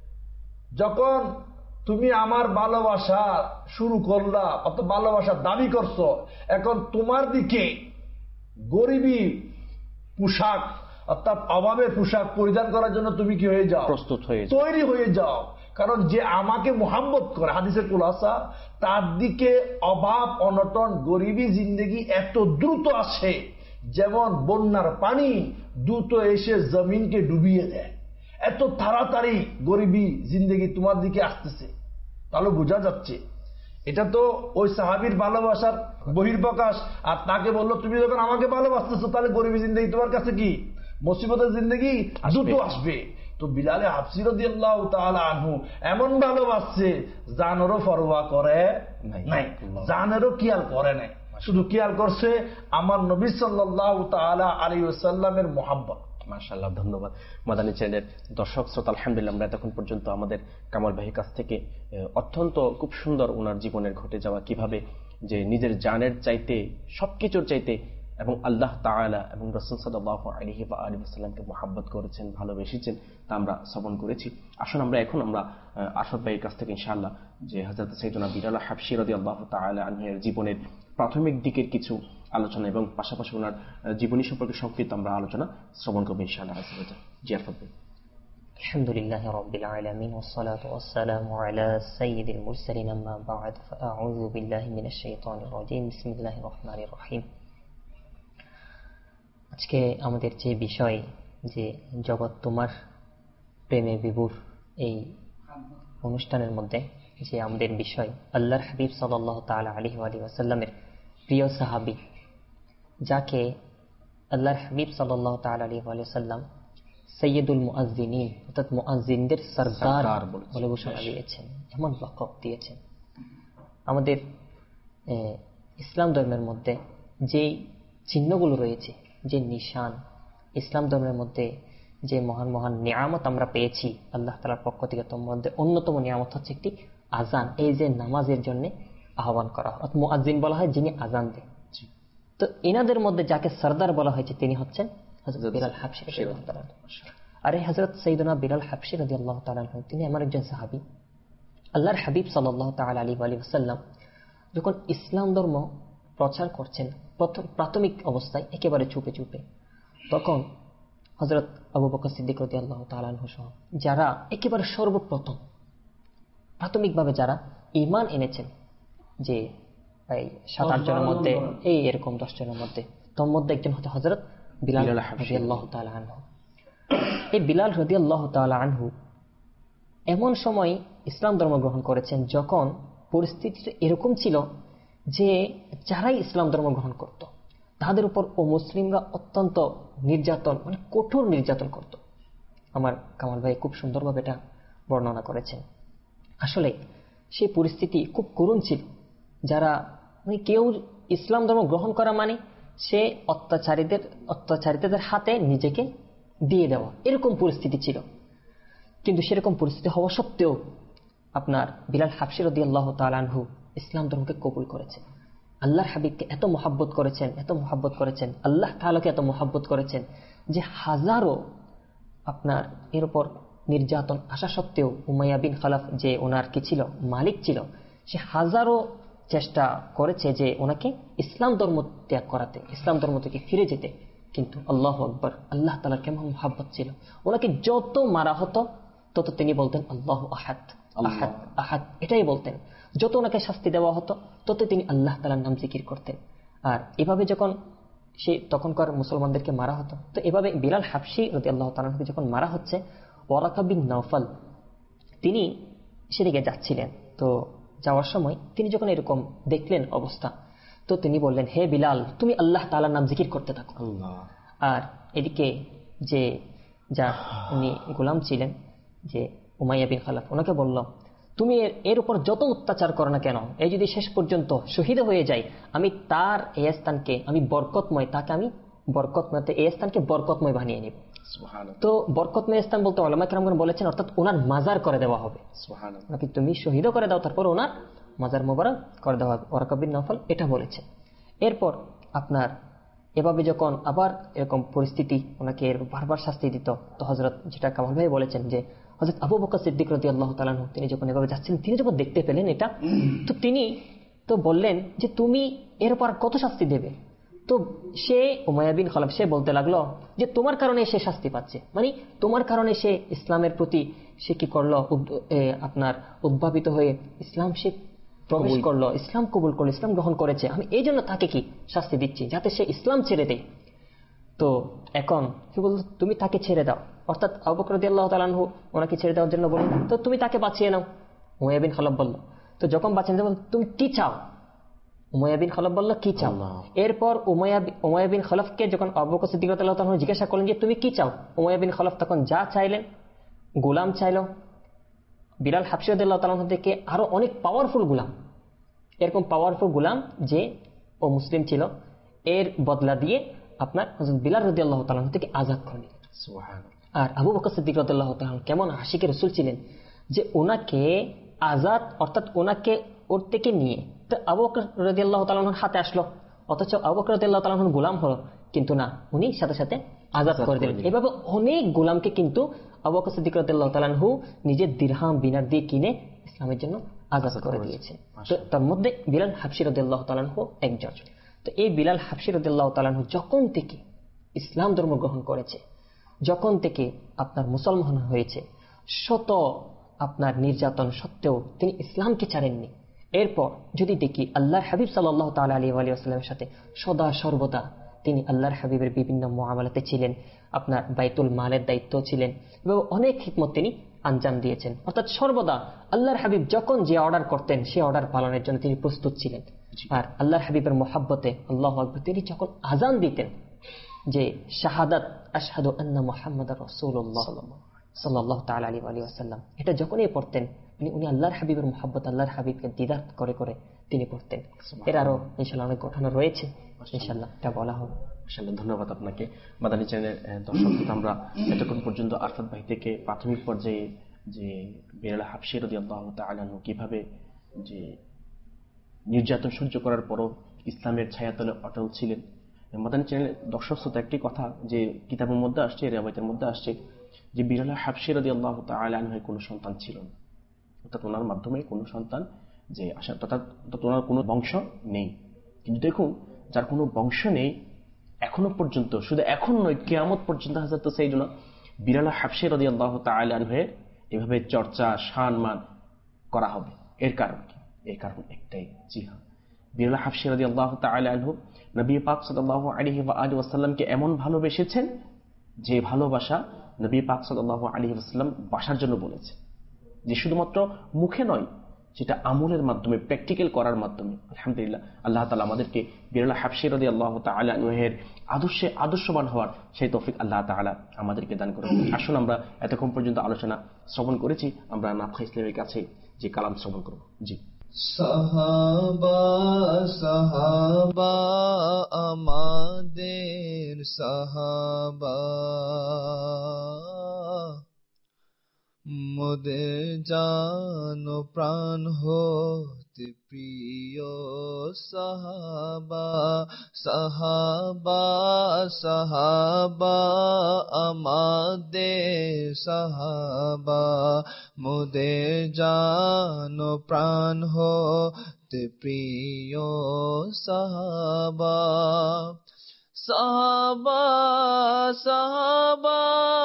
যখন তুমি আমার ভালোবাসা শুরু করলা, অত ভালোবাসার দাবি করছো, এখন তোমার দিকে গরিবী পোশাক অর্থাৎ অভাবের পোশাক পরিধান করার জন্য তুমি কি হয়ে যাও,
প্রস্তুত হয়ে
তৈরি হয়ে যাও। কারণ যে আমাকে মুহাব্বত করে, হাদিসের খুলাসা, তার দিকে অভাব অনটন গরিবী জিন্দেগি এত দ্রুত আসে, যেমন বন্যার পানি দ্রুত এসে জমিনকে ডুবিয়ে দেয়, এত তাড়াতাড়ি গরিবী জিন্দেগি তোমার দিকে আসতেছে। তাহলে বোঝা যাচ্ছে এটা তো ওই সাহাবীর ভালোবাসার বহির্প্রকাশ। আর তাকে বললো, তুমি যখন আমাকে ভালোবাসতেছো, তাহলে গরিবী জিন্দেগি তোমার কাছে কি মুসিবতের জিন্দেগি দ্রুত আসবে। তো বিলালে হাবশী রাদিয়াল্লাহু তাআলা আনহু এমন ভালোবাসছে, জানেরও পরোয়া করে নাই, জানেরও খেয়াল করে নাই, শুধু খেয়াল করছে আমার নবী সাল্লাল্লাহু তাআলা আলাইহি ওয়াসাল্লামের মুহাব্বত।
মাশাআল্লাহ, ধন্যবাদ। মাদানী চ্যানেলের দর্শক শ্রোতা, আলহামদুলিল্লাহ আমরা এতক্ষণ পর্যন্ত আমাদের কামাল ভাইয়ের কাছ থেকে অত্যন্ত খুব সুন্দর ওনার জীবনের ঘটে যাওয়া, কিভাবে যে নিজের জানের চাইতে সবকিছুর চাইতে এবং আল্লাহ তাআলা এবং রাসূল সাল্লাল্লাহু আলাইহি ওয়া আলিহি ওয়াসাল্লামকে মুহাব্বত করেছেন, ভালোবেসেছেন, তা আমরা শ্রবণ করেছি। আসুন আমরা এখন আমরা আশরাফ ভাইয়ের কাছ থেকে ইনশাআল্লাহ যে হযরত সাইয়েদনা বিলাল হাবশী রাদিয়াল্লাহু তাআলা আনহুর জীবনের প্রাথমিক দিকের কিছু আলোচনা এবং পাশাপাশি ওনার জীবনী সম্পর্কে সংক্ষিপ্ত আমরা আলোচনা শ্রবণ করব ইনশাআল্লাহ। জি আরফাত ভাই।
আলহামদুলিল্লাহি রাব্বিল আলামিন ওয়াস সালাতু ওয়াস সালামু আলা সাইয়্যিদিল মুরসালিন, আম্মা বা'দ, ফাআউযু বিল্লাহি মিনাশ শাইতানির রাজীম, বিসমিল্লাহির রহমানির রহিম। আজকে আমাদের যে বিষয়, যে জগৎ তোমার প্রেমে বিভোর, এই অনুষ্ঠানের মধ্যে যে আমাদের বিষয় আল্লাহর হাবিব সাল্লাল্লাহু তাআলা আলাইহি ওয়া সাল্লামের প্রিয় সাহাবী, যাকে আল্লাহর হাবিব সাল্লাল্লাহু তাআলা আলাইহি ওয়া সাল্লাম সাইয়্যিদুল মুআজ্জিনিন অর্থাৎ মুআজ্জিনদের সরদার বলে ঘোষণা দিয়েছেন, এমন লকব দিয়েছেন। আমাদের ইসলাম ধর্মের মধ্যে যে চিহ্নগুলো রয়েছে, যে নিশান, ইসলাম ধর্মের মধ্যে যে মহান মহান নিয়ামত আমরা পেয়েছি আল্লাহ তাআলার পক্ষ থেকে, তার মধ্যে অন্যতম নিয়ামত হচ্ছে একটি আজান। এই যে নামাজের জন্য আহ্বান করা হয়, মুআজ্জিন বলা হয় যিনি আজান দেন। তো এনাদের মধ্যে যাকে সরদার বলা হয়েছে তিনি হচ্ছেন হযরত বিলাল হাবশী রাদিয়াল্লাহু তাআলা। আর এই হযরত সাইয়্যিদুনা বিলাল হাবশী রাদিয়াল্লাহু তাআলা তিনি আমার একজন সাহাবী। আল্লাহর হাবিব সাল্লাল্লাহু তাআলা আলাইহি ওয়াসাল্লাম যখন ইসলাম ধর্ম প্রচার করছেন প্রথম প্রাথমিক অবস্থায় একেবারে চুপে চুপে, তখন হযরত আবু বকর সিদ্দিক রাদিয়াল্লাহু তাআলা আনহু সহ যারা একেবারে সর্বপ্রথম প্রাথমিকভাবে যারা ঈমান এনেছেন, যে এই সাত আট জনের মধ্যে এই এরকম দশ জনের মধ্যে, তোর মধ্যে একজন হচ্ছে হযরত বিলাল রাদিয়াল্লাহু তাআলা আনহু। এই বিলাল রাদিয়াল্লাহু তাআলা আনহু এমন সময় ইসলাম ধর্ম গ্রহণ করেছেন যখন পরিস্থিতিটা এরকম ছিল যে যারাই ইসলাম ধর্ম গ্রহণ করত তাদের উপর ও মুসলিমরা অত্যন্ত নির্যাতন, মানে কঠোর নির্যাতন করত। আমার কামাল ভাই খুব সুন্দরভাবে এটা বর্ণনা করেছেন। আসলে সেই পরিস্থিতি খুব করুণ ছিল। যারা মানে কেউ ইসলাম ধর্ম গ্রহণ করা মানে সে অত্যাচারীদের অত্যাচারীদের হাতে নিজেকে দিয়ে দেওয়া, এরকম পরিস্থিতি ছিল। কিন্তু সেরকম পরিস্থিতি হওয়া সত্ত্বেও আপনার বিলাল হাবশী রাদিয়াল্লাহু তাআলা আনহু ইসলাম ধর্মকে কবুল করেছেন। আল্লাহর হাবিবকে এত মহাব্বত করেছেন, এত মহাব্বত করেছেন, আল্লাহ তাআলাকে এত মহাব্বত করেছেন যে হাজারো আপনার এর উপর নির্যাতন আসা সত্ত্বেও উমাইয়া বিন খালাফ যে ওনার কি ছিল, মালিক ছিল, সে হাজারো চেষ্টা করেছে যে ওনাকে ইসলাম ধর্ম ত্যাগ করাতে, ইসলাম ধর্ম থেকে ফিরে যেতে। কিন্তু আল্লাহু আকবার, আল্লাহ তাআলার কেমন মহাব্বত ছিল, ওনাকে যত মারা হতো তত তিনি বলতেন আল্লাহু আহাদ আহাদ আহাদ, এটাই বলতেন। যত ওনাকে শাস্তি দেওয়া হতো তত তিনি আল্লাহ তাআলার নাম জিকির করতেন। আর এভাবে যখন সে তখনকার মুসলমানদেরকে মারা হতো, তো এভাবে বিলাল হাবশী রাদিয়াল্লাহু তাআলা আনহুকে যখন মারা হচ্ছে, ওয়ারাকা বিন নওফাল তিনি সেদিকে যাচ্ছিলেন। তো যাওয়ার সময় তিনি যখন এরকম দেখলেন অবস্থা, তো তিনি বললেন, হে বিলাল, তুমি আল্লাহ তাআলার নাম জিকির করতে থাকো। আর এদিকে যে যা উনি গোলাম ছিলেন, যে উমাইয়া বিন খালাফ, ওনাকে বলল, তুমি এর উপর যত অত্যাচার করো না কেন, এই যদি শেষ পর্যন্ত শহীদ হয়ে যায়, আমি তার এই স্থানকে আমি বরকতময়, তাকে আমি বরকতময়, এই স্থানকে বরকতময় বানিয়ে নিব। তো বরকতময় স্থান বলতে উলামা কেরামগণ বলেছেন অর্থাৎ ওনার মাজার করে দেওয়া হবে। নাকি তুমি শহীদও করে দাও, তারপর ওনার মাজার মোবারক করে দেওয়া হবে। ওয়ারাকা বিন নওফাল এটা বলেছে। এরপর আপনার এভাবে যখন আবার এরকম পরিস্থিতি ওনাকে বারবার শাস্তি দিত, তো হযরত যেটা কামাল ভাই বলেছেন যে হযরত আবু বকর সিদ্দিক রাদিয়াল্লাহু তাআলা আনহু তিনি যখন এভাবে যাচ্ছেন, তিনি যখন দেখতে পেলেন এটা, তো তিনি তো বললেন যে তুমি এর উপর কত শাস্তি দেবে। তো সে উমাইয়া বিন খালাফ সে বলতে লাগলো যে তোমার কারণে সে শাস্তি পাচ্ছে, মানে তোমার কারণে সে ইসলামের প্রতি সে কি করলো, আপনার উদ্ভাবিত হয়ে ইসলাম সে প্রবেশ করলো, ইসলাম কবুল করলো, ইসলাম গ্রহণ করেছে, আমি এই জন্য তাকে কি শাস্তি দিচ্ছি যাতে সে ইসলাম ছেড়ে দেয়। তো এখন কি বলতো, তুমি তাকে ছেড়ে দাও, অর্থাৎ আবু বকর রাদিয়াল্লাহু তাআলা আনহু ওনাকে ছেড়ে দেওয়ার জন্য বললেন, তো তুমি তাকে বাঁচিয়ে নাও। উমাইয়া বিন খালাফ বলল, তো যখন বাঁচিয়ে দেব তুমি কি চাও, উমাইয়া বিন খালাফ বলল কি চাও। এরপর উমাইয়া উমাইয়া বিন খালাফকে যখন আবু বকর সিদ্দিক রাদিয়াল্লাহু তাআলা জিজ্ঞাসা করলেন যে তুমি কি চাও, উমাইয়া বিন খালাফ তখন যা চাইলেন, গোলাম চাইলো, বিলাল হাবশী রাদিয়াল্লাহু তাআলা থেকে আরো অনেক পাওয়ারফুল গোলাম, এরকম পাওয়ারফুল গোলাম যে ও মুসলিম ছিল, এর বদলা দিয়ে আপনার হযরত বিলাল রাদিয়াল্লাহু তাআলা থেকে আজাদ করে নিলেন। আর আবু বকর সিদ্দিক রাদিয়াল্লাহু তাআলা কেমন আশিকে রাসূল ছিলেন যে ওনাকে আজাদ অর্থাৎ ওনাকে ওর থেকে নিয়ে তো আবু বকর রাদিয়াল্লাহু তাআলা হাতে আসলো, অথচ আবু বকর রাদিয়াল্লাহু তাআলা গোলাম হলো, কিন্তু না, উনি সাথে সাথে আজাদ করে দিলেন। এভাবে অনেক গোলামকে কিন্তু আবু বকর সিদ্দিক রাদিয়াল্লাহু তাআলা নিজের দিরহাম দিনার দিয়ে কিনে ইসলামের জন্য আজাদ করে দিয়েছে। তো তার মধ্যে বিলাল হাবশী রাদিয়াল্লাহু তাআলা একজন। তো এই বিলাল হাবশী রাদিয়াল্লাহু তাআলা যখন থেকে ইসলাম ধর্ম গ্রহণ করেছে, যখন থেকে আপনার মুসলমান হয়েছে, শত আপনার নির্যাতন সত্ত্বেও তিনি ইসলামকে ছাড়েননি। এরপর যদি দেখি আল্লাহর হাবিব সাল্লাল্লাহু তাআলা আলাইহি ওয়া সাল্লামের সাথে সদা সর্বদা তিনি আল্লাহর হাবিবের বিভিন্ন মুআমালাতে ছিলেন, আপনার বাইতুল মালের দায়িত্ব ছিলেন এবং অনেক হিকমত তিনি আঞ্জাম দিয়েছেন। অর্থাৎ সর্বদা আল্লাহর হাবিব যখন যে অর্ডার করতেন সে অর্ডার পালনের জন্য তিনি প্রস্তুত ছিলেন। আর আল্লাহর হাবিবের মহাব্বতে আল্লাহু আকবার তিনি যখন আজান দিতেন যে শাহাদাত আশহাদু আন্না মুহাম্মাদার রাসূলুল্লাহ সাল্লাল্লাহু তাআলা আলাইহি ওয়া সাল্লাম, এটা যখনই পড়তেন উনি উনি আল্লাহর হাবিবের মহাব্বত, আল্লাহর হাবিবকে দিদার করে করে তিনি পড়তেন। এর আরো ইনশাআল্লাহ অনেক ঘটনা রয়েছে, ইনশাআল্লাহ এটা বলা হবে।
ইনশাআল্লাহ ধন্যবাদ আপনাকে। মাদানী চ্যানেলের দর্শক, আমরা এতক্ষণ পর্যন্ত আরফাত ভাই থেকে প্রাথমিক পর্যায়ে যে বিলাল হাবশী রাদিয়াল্লাহু তাআলা আনহু কিভাবে যে নির্যাতন সহ্য করার পরও ইসলামের ছায়াতলে অটল ছিলেন। মাদানী চ্যানেলের দর্শক শ্রোতা, একটি কথা যে কিতাবের মধ্যে আসছে, রিওয়ায়াতের মধ্যে আসছে যে বিলাল হাবশী রাদিয়াল্লাহু তাআলা আনহুর কোনো সন্তান ছিল না, অর্থাৎ ওনার মাধ্যমে কোনো সন্তান যে আসা, অর্থাৎ ওনার কোনো বংশ নেই। কিন্তু দেখুন, যার কোনো বংশ নেই এখনো পর্যন্ত, শুধু এখন নয়, কিয়ামত পর্যন্ত হযরত সাইয়েদুনা বিলাল হাবশী রাদিয়াল্লাহু তাআলা আনহু এভাবে চর্চা সম্মান করা হবে। এর কারণ কি? এর কারণ একটাই, জি হ্যাঁ, বিলাল হাবশী রাদিয়াল্লাহু তাআলা আনহু নবী পাক সাল্লাল্লাহু আলাইহি ওয়া আলিহি ওয়াসাল্লামকে এমন ভালোবেসেছেন যে ভালোবাসা নবী পাক সাল্লাল্লাহু আলাইহি ওয়াসাল্লাম বাসার জন্য বলেছে, যে শুধুমাত্র মুখে নয়, সেটা আমলের মাধ্যমে, প্র্যাকটিক্যাল করার মাধ্যমে। আলহামদুলিল্লাহ, আল্লাহ তাআলা আমাদেরকে বিলাল হাবশী রাদিয়াল্লাহু তাআলা আনহুর আদর্শে আদর্শবান হওয়ার সেই তৌফিক আল্লাহ তাআলা আমাদেরকে দান করুন। আসুন, আমরা এতক্ষণ পর্যন্ত আলোচনা শ্রবণ করেছি, আমরা নাফখা ইসলামের কাছে যে কালাম শ্রবণ করব। জি।
সাহাবা সাহাবা আমাদের সাহাবা, মোদের জান প্রাণ হতে প্রিয় সাহাবা। সাহাবা সাহাবা আমাদের সাহাবা, মোদের জান প্রাণ হতে প্রিয় সাহাবা। সাহাবা সাহাবা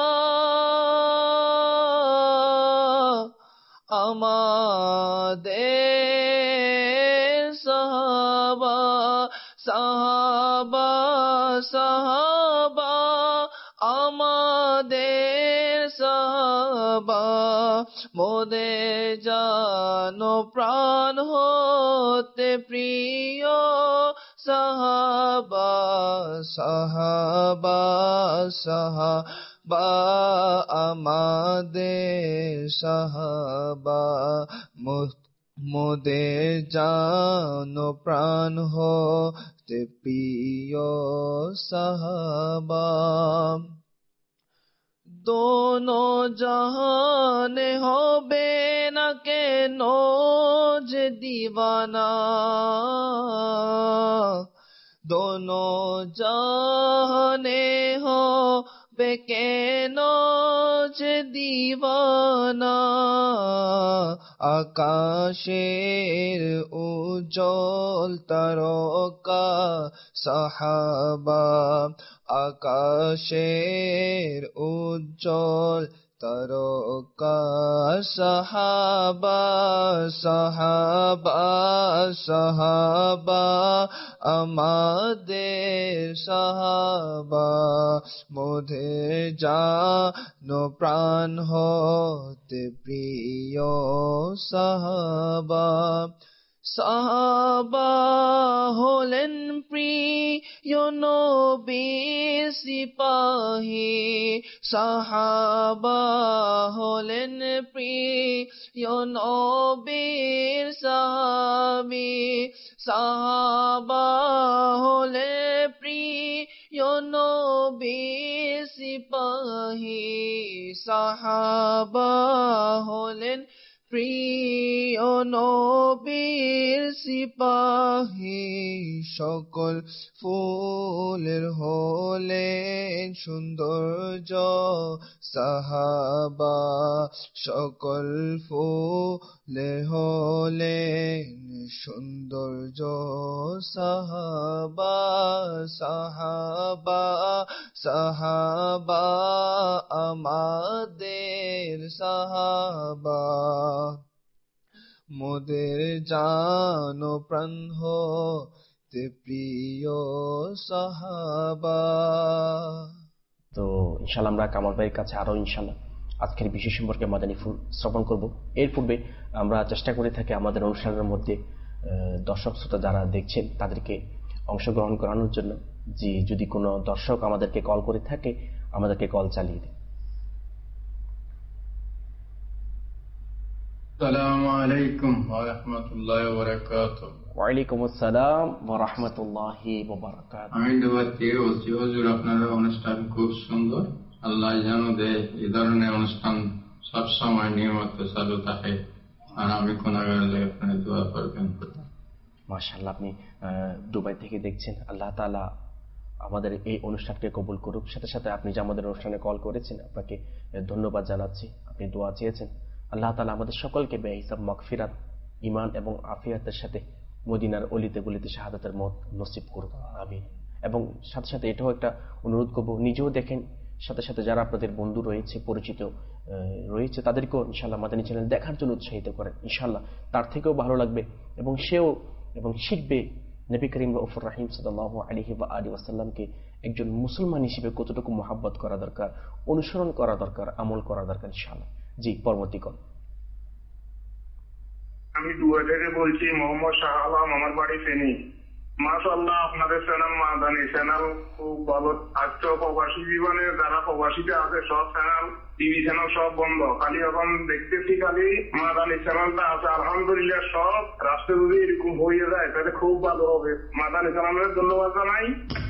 আমাদের সাহাবা, সাহাবা সাহাবা আমাদের সাহাবা, মোদের জান প্রাণ হতে প্রিয় সাহাবা। সাহাবা সাহাবা আমাদের সাহাবা, মোদের জান প্রাণ হতে প্রিয় সাহাবা। দোনো জাহানে হবে না কেন যে দিওয়ানা, দোনো জাহানে হবে কেন যে দিওয়ানা। আকাশের উজ্জ্বল তারকা সাহাবা, আকাশের উজ্জ্বল তারকা সাহাবা। সাহাবা সাহাবা আমাদের সাহাবা, মোদের জান প্রাণ হতে প্রিয় সাহাবা। সাহাবা হলেন প্রিয় নবীর সিপাহী, সাহাবা হলেন প্রিয় নবীর সাহাবী। সাহাবা হলেন প্রিয় নবীর সিপাহী, সাহাবা হলেন প্রিয় নবীর সিপাহী। সকল ফুলের হলেন সৌন্দর্য সাহাবা, সকল ফুলের হলেন সৌন্দর্য সাহাবা। সাহাবা সাহাবা আমাদের সাহাবা, মোদের জান প্রাণ হতে প্রিয় সাহাবা।
তো ইনশাআল্লাহ আমরা কামাল ভাইয়ের কাছে আরো ইনশাআল্লাহ আজকের বিষয় সম্পর্কে মাদানী ফুল শ্রবণ করব। এর পূর্বে আমরা চেষ্টা করে থাকি আমাদের অনুষ্ঠানের মধ্যে দর্শক শ্রোতা যারা দেখছেন তাদেরকে অংশগ্রহণ করানোর জন্য, যে যদি কোনো দর্শক আমাদেরকে কল করে থাকে আমাদেরকে কল চালিয়ে দিন।
আসসালামু আলাইকুম ওয়া রাহমাতুল্লাহি ওয়া বারাকাতুহু।
ওয়া আলাইকুম আসসালাম ওয়া রাহমাতুল্লাহি ওয়া বারাকাতুহু।
আমি দুবার থেকে বলছি, হুজুর আপনার অনুষ্ঠান খুব সুন্দর, আল্লাহ যেন দেয় এই ধরনের অনুষ্ঠান সবসময় নিয়মিত চালু থাকে, আর আমি কোনাগারে আপনার দোয়া করবেন।
মাশাআল্লাহ, আপনি দুবাই থেকে দেখছেন। আল্লাহ তাআলা আমাদের এই অনুষ্ঠানকে কবুল করুক। সাথে সাথে আপনি যে আমাদের অনুষ্ঠানে কল করেছেন, আপনাকে ধন্যবাদ জানাচ্ছি। আপনি দোয়া চেয়েছেন, আল্লাহ তাআলা আমাদের সকলকে বেহিসাব মাগফিরাত, ঈমান এবং আফিয়াতের সাথে মদিনার অলিতে গলিতে শাহাদাতের মত নসিব করুক, আমিন। এবং সাথে সাথে এটাও একটা অনুরোধ করব, নিজেও দেখেন, সাথে সাথে যারা আপনাদের বন্ধু রয়েছে, পরিচিত রয়েছে, তাদেরকেও ইনশাআল্লাহ মাদানী চ্যানেল দেখার জন্য উৎসাহিত করেন। ইনশাআল্লাহ তার থেকেও ভালো লাগবে এবং সেও এবং শিখবে নবী করিম রাউফুর রহিম সাল্লাল্লাহু আলাইহি ওয়া আলিহি ওয়াসাল্লামকে একজন মুসলমান হিসেবে কতটুকু মহাব্বত করা দরকার, অনুসরণ করা দরকার, আমল করা দরকার ইনশাআল্লাহ। জি, পরবর্তী কল।
আমি দুবাই থেকে বলছি, মোহাম্মদ শাহ আলম, আমার বাড়ি ফেনী। মাশাআল্লাহ, আপনাদের চ্যানেল মাদানী চ্যানেল খুব ভালো। আজকে প্রবাসী জীবনে যারা প্রবাসীতে আছে সব চ্যানেল, টিভি চ্যানেল সব বন্ধ, খালি এখন দেখতেছি খালি মাদানী চ্যানেলটা আছে। আলহামদুলিল্লাহ, সব রাষ্ট্রে যদি এরকম হয়ে যায় তাহলে খুব ভালো হবে। মাদানী চ্যানেলের ধন্যবাদ জানাই।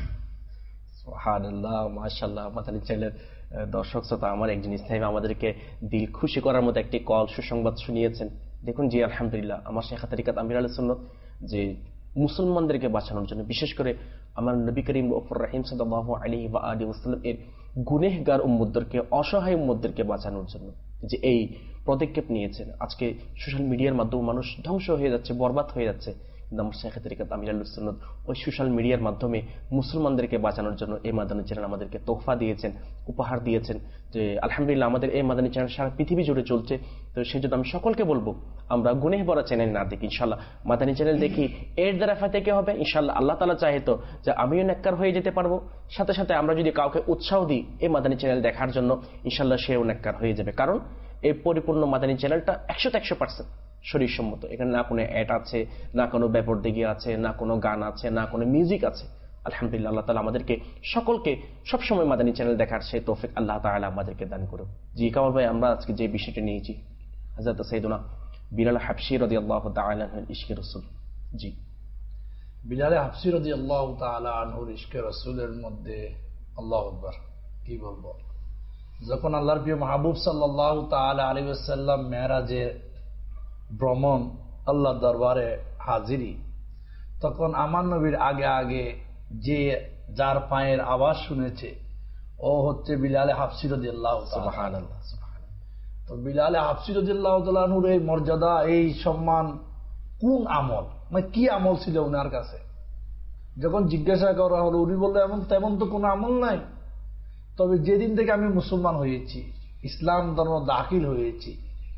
সুবহানাল্লাহ, মাশাআল্লাহ। মাদানী চ্যানেলের দর্শক শ্রোতা আমার একজন ইসলামী আমাদেরকে দিল খুশি করার মতো একটি কল, সুসংবাদ শুনিয়েছেন। দেখুন, জি আলহামদুলিল্লাহ, আমার শেখ তরিকাত আমির আহলে সুন্নাত যে মুসলমানদেরকে বাঁচানোর জন্য, বিশেষ করে আমার নবী করিম রাউফুর রহিম সাল্লাল্লাহু আলাইহি ওয়া আলিহি ওয়াসাল্লাম এর গুনেহগার উম্মতদেরকে, অসহায় উম্মতদেরকে বাঁচানোর জন্য যে এই পদক্ষেপ নিয়েছেন। আজকে সোশ্যাল মিডিয়ার মাধ্যমে মানুষ ধ্বংস হয়ে যাচ্ছে, বরবাদ হয়ে যাচ্ছে, কিন্তু আমার শেখ তরিকাত আমির আহলে সুন্নাত ওই সোশ্যাল মিডিয়ার মাধ্যমে মুসলমানদেরকে বাঁচানোর জন্য এই মাদানী চ্যানেল আমাদেরকে তোহফা দিয়েছেন, উপহার দিয়েছেন। যে আলহামদুলিল্লাহ আমাদের এই মাদানী চ্যানেল সারা পৃথিবী জুড়ে চলছে। তো সেই জন্য আমি সকলকে বলবো, আমরা গুনেহ ভরা চ্যানেল না দেখি, ইনশাআল্লাহ মাদানী চ্যানেল দেখি। এর দ্বারা ফায়দা কি হবে? ইনশাআল্লাহ আল্লাহ তাআলা চাহে তো যে আমিও নেককার হয়ে যেতে পারবো, সাথে সাথে আমরা যদি কাউকে উৎসাহ দিই এই মাদানী চ্যানেল দেখার জন্য, ইনশাআল্লাহ সেও নেককার হয়ে যাবে। কারণ এই পরিপূর্ণ মাদানী চ্যানেলটা একশোতে একশো পার্সেন্ট শরীয়সম্মত। এখানে না কোনো অ্যাড আছে, না কোনো ব্যাপারদিগি আছে, না কোনো গান আছে, না কোনো মিউজিক আছে। আলহামদুলিল্লাহ, আল্লাহ তাআলা আমাদেরকে সকলকে সবসময় মাদানী চ্যানেল দেখার সেই তৌফিক আল্লাহ তাআলা আমাদেরকে দান করুন। জি কামাল ভাই, আমরা আজকে যে বিষয়টা নিয়েছি হযরত সাইয়েদুনা বিলাল হাবশী রাদিয়াল্লাহু তাআলা আনহুর ইশকে রাসূল। জি,
বিলাল হাবশী রাদিয়াল্লাহু তাআলা আনহুর ইশকে রাসূলের মধ্যে আল্লাহু আকবার, কি বলবো, যখন আল্লাহর প্রিয় মাহবুব সাল্লাল্লাহু তাআলা আলাইহি ওয়াসাল্লাম মেরাজে ভ্রমণ, আল্লাহর দরবারে হাজিরি, তখন আমার নবীর আগে আগে যে যার পায়ের আওয়াজ শুনেছে ও হচ্ছে বিলাল হাবশী রাদিয়াল্লাহু তাআলা। সুবহানাল্লাহ, সুবহানাল্লাহ। তো বিলাল হাবশী রাদিয়াল্লাহু তাআলা আনহুর এই মর্যাদা, এই সম্মান কোন আমল, মানে কি আমল ছিল ওনার কাছে? যখন জিজ্ঞাসা করা হলো, উনি বললেন এমন তেমন তো কোনো আমল নাই, তবে যেদিন থেকে আমি মুসলমান হয়েছি, ইসলাম ধর্ম দাখিল হয়েছি,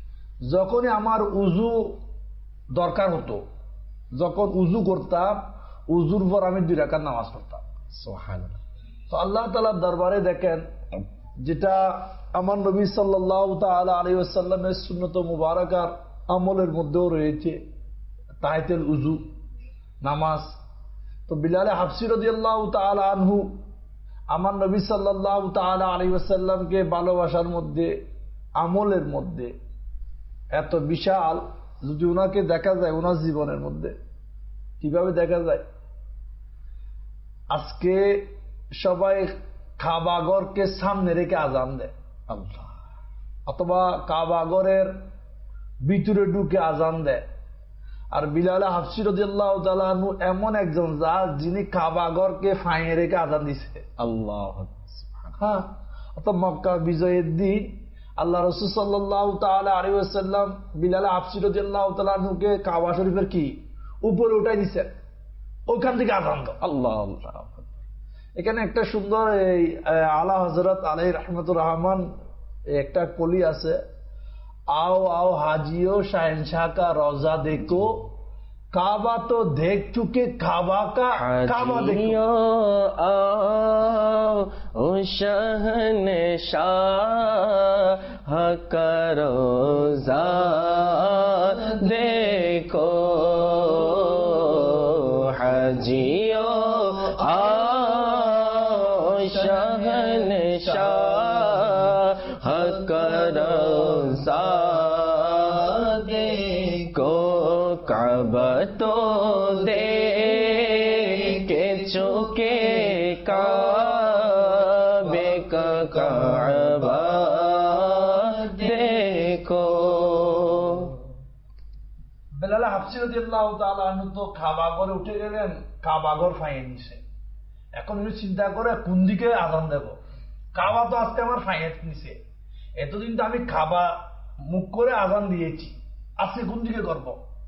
যখনই আমার উজু দরকার হতো, যখন উজু করতাম, উজুর পর আমি দুই রাকাত নামাজ পড়তাম।
সুবহানাল্লাহ।
তো আল্লাহ তাআলার দরবারে দেখেন, যেটা আমার নবী সাল্লাল্লাহু তাআলা আলাইহি ওয়াসাল্লামের সুন্নত মুবারাকার আমলের মধ্যেও রয়েছে তাহিয়াতুল উজু, নামাজ। তো বিলাল হাবশী রাদিয়াল্লাহু তাআলা আনহু আমার নবী সাল্লাল্লাহু তাআলা আলাইহি ওয়াসাল্লামকে ভালোবাসার মধ্যে, আমলের মধ্যে এত বিশাল, যদি ওনাকে দেখা যায় ওনার জীবনের মধ্যে কিভাবে দেখা যায়, আজকে সবাই কাবাগরকে সামনে রেখে আজান দেয়, আল্লাহ, অথবা কাবাগরের ভিতরে ঢুকে আজান দেয়। আর বিলাল হাবশী রাদিয়াল্লাহু তাআলা আনহু এমন একজন যা যিনি কাবাগরকে ফাঁয়ে রেখে আজান দিছে,
আল্লাহ।
হ্যাঁ, অর্থাৎ মক্কা বিজয়ের দিন আল্লাহ রাসূল সাল্লাল্লাহু তাআলা আলাইহি ওয়াসাল্লাম বিলাল হাবশী রাদিয়াল্লাহু তাআলা আনহুকে কাবা শরীফের কি উপরে উঠাই দিয়েছেন, ওইখান থেকে আজান দাও, আল্লাহ আল্লাহ। এখানে একটা সুন্দর এই আলা হযরত আলাইহি রাহমাতুর রহমান একটা কলি আছে, आओ आओ हाजियो शहंशाह का रोजा देखो, काबा तो देख चुके काबा का काबा देखो।
आओ ओ शहंशाह का रोजा देखो, हाजियो आओ शहंशाह का रोजा देखो, काबा तो देख चुके काबे का काबा देखो।
বেলাল হাফসি রাদিয়াল্লাহু তাআলা আনহু তো কাবা ঘরে উঠে গেলেন, কাবা ঘর ফাইয়ে নিছে। এখন উনি চিন্তা করে কোন দিকে আজান দেব, কাবা তো আজকে আমার ফাইয়ে নিছে, এতদিন তো আমি কাবা মুখ করে আজান দিয়েছি, আজকে কোন দিকে করব?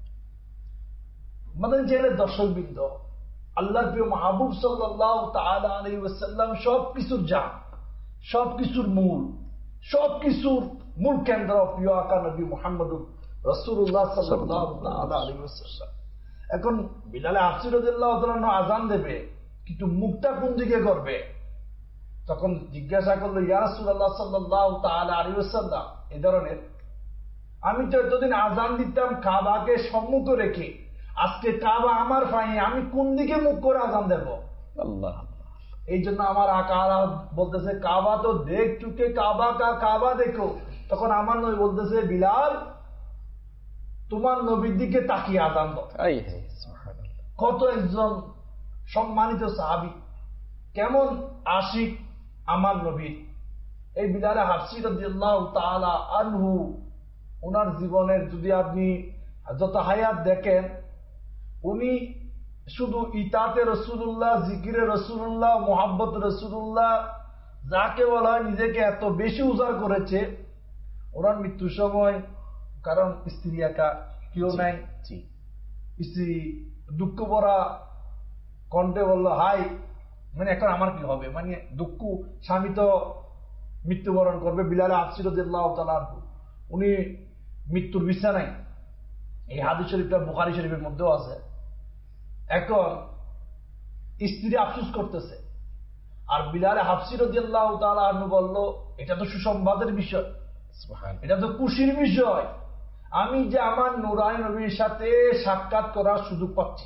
মানে জেলে দর্শকবৃন্দ, আল্লাহর প্রিয় মাহবুব সাল্লাল্লাহু তাআলা আলাইহি ওয়াসাল্লাম সবকিছুর জান, সবকিছুর মূল, সবকিছুর মূল কেন্দ্র প্রিয় আকা নবী মুহাম্মদ রাসূলুল্লাহ সাল্লাল্লাহু তাআলা আলাইহি ওয়াসাল্লাম। এখন বিলাল হাফসি রাদিয়াল্লাহু তাআলা আজান দেবে, কিন্তু মুখটা কোন দিকে করবে? তখন জিজ্ঞাসা করলো, ইয়া রাসূলুল্লাহ সাল্লাল্লাহু তাআলা আলাইহি ওয়াসাল্লাম, এই ধরনের আমি তো এতদিন আজান দিতাম কাবাকে সম্মুখে রেখে, আজকে কাবা আমার ফাঁই, আমি কোন দিকে মুখ করে আজান দেব?
আল্লাহ।
এই জন্য আমার আকারা বলতেছে কাবা তো দেখ চুকে, কাবা কা কাবা দেখো। তখন আমার নবী বলতেছে, বিলাল তোমার নবীর দিকে তাকিয়ে আজান দাও। কত একজন সম্মানিত সাহাবী, কেমন আশিক আমার নবীর। এই বিলাল হাফসি রাদিয়াল্লাহু তাআলা আনহু, ওনার জীবনের যদি আপনি যত হায়াত দেখেন, উনি শুধু ইতাতে রসুল্লাহ, জিকিরে রসুল্লাহ, মোহাব্বত রসুল্লাহ, যাকে বলা হয় নিজেকে এত বেশি উজাড় করেছে। ওনার মৃত্যুর সময়, কারণ স্ত্রী একা, কেউ নাই, স্ত্রী দুঃখ ভরা কণ্ঠে বলল, হাই, মানে এখন আমার কি হবে, মানে দুঃখ, স্বামী তো মৃত্যুবরণ করবে। বিলাল হাফসি রাদিয়াল্লাহু তাআলা আনহু উনি মৃত্যুর বিছানায়, এই হাদিস শরীফটা বুখারী শরীফের মধ্যেও আছে। এখন স্ত্রী আফসোস করতেছে, আর বিলাল হাফসি রাদিয়াল্লাহু তাআলা আনহু বলল, এটা তো সুসংবাদের বিষয়, এটা তো খুশির বিষয়, আমি যে আমার নূরানী নবীর সাথে সাক্ষাৎ করার সুযোগ পাচ্ছি।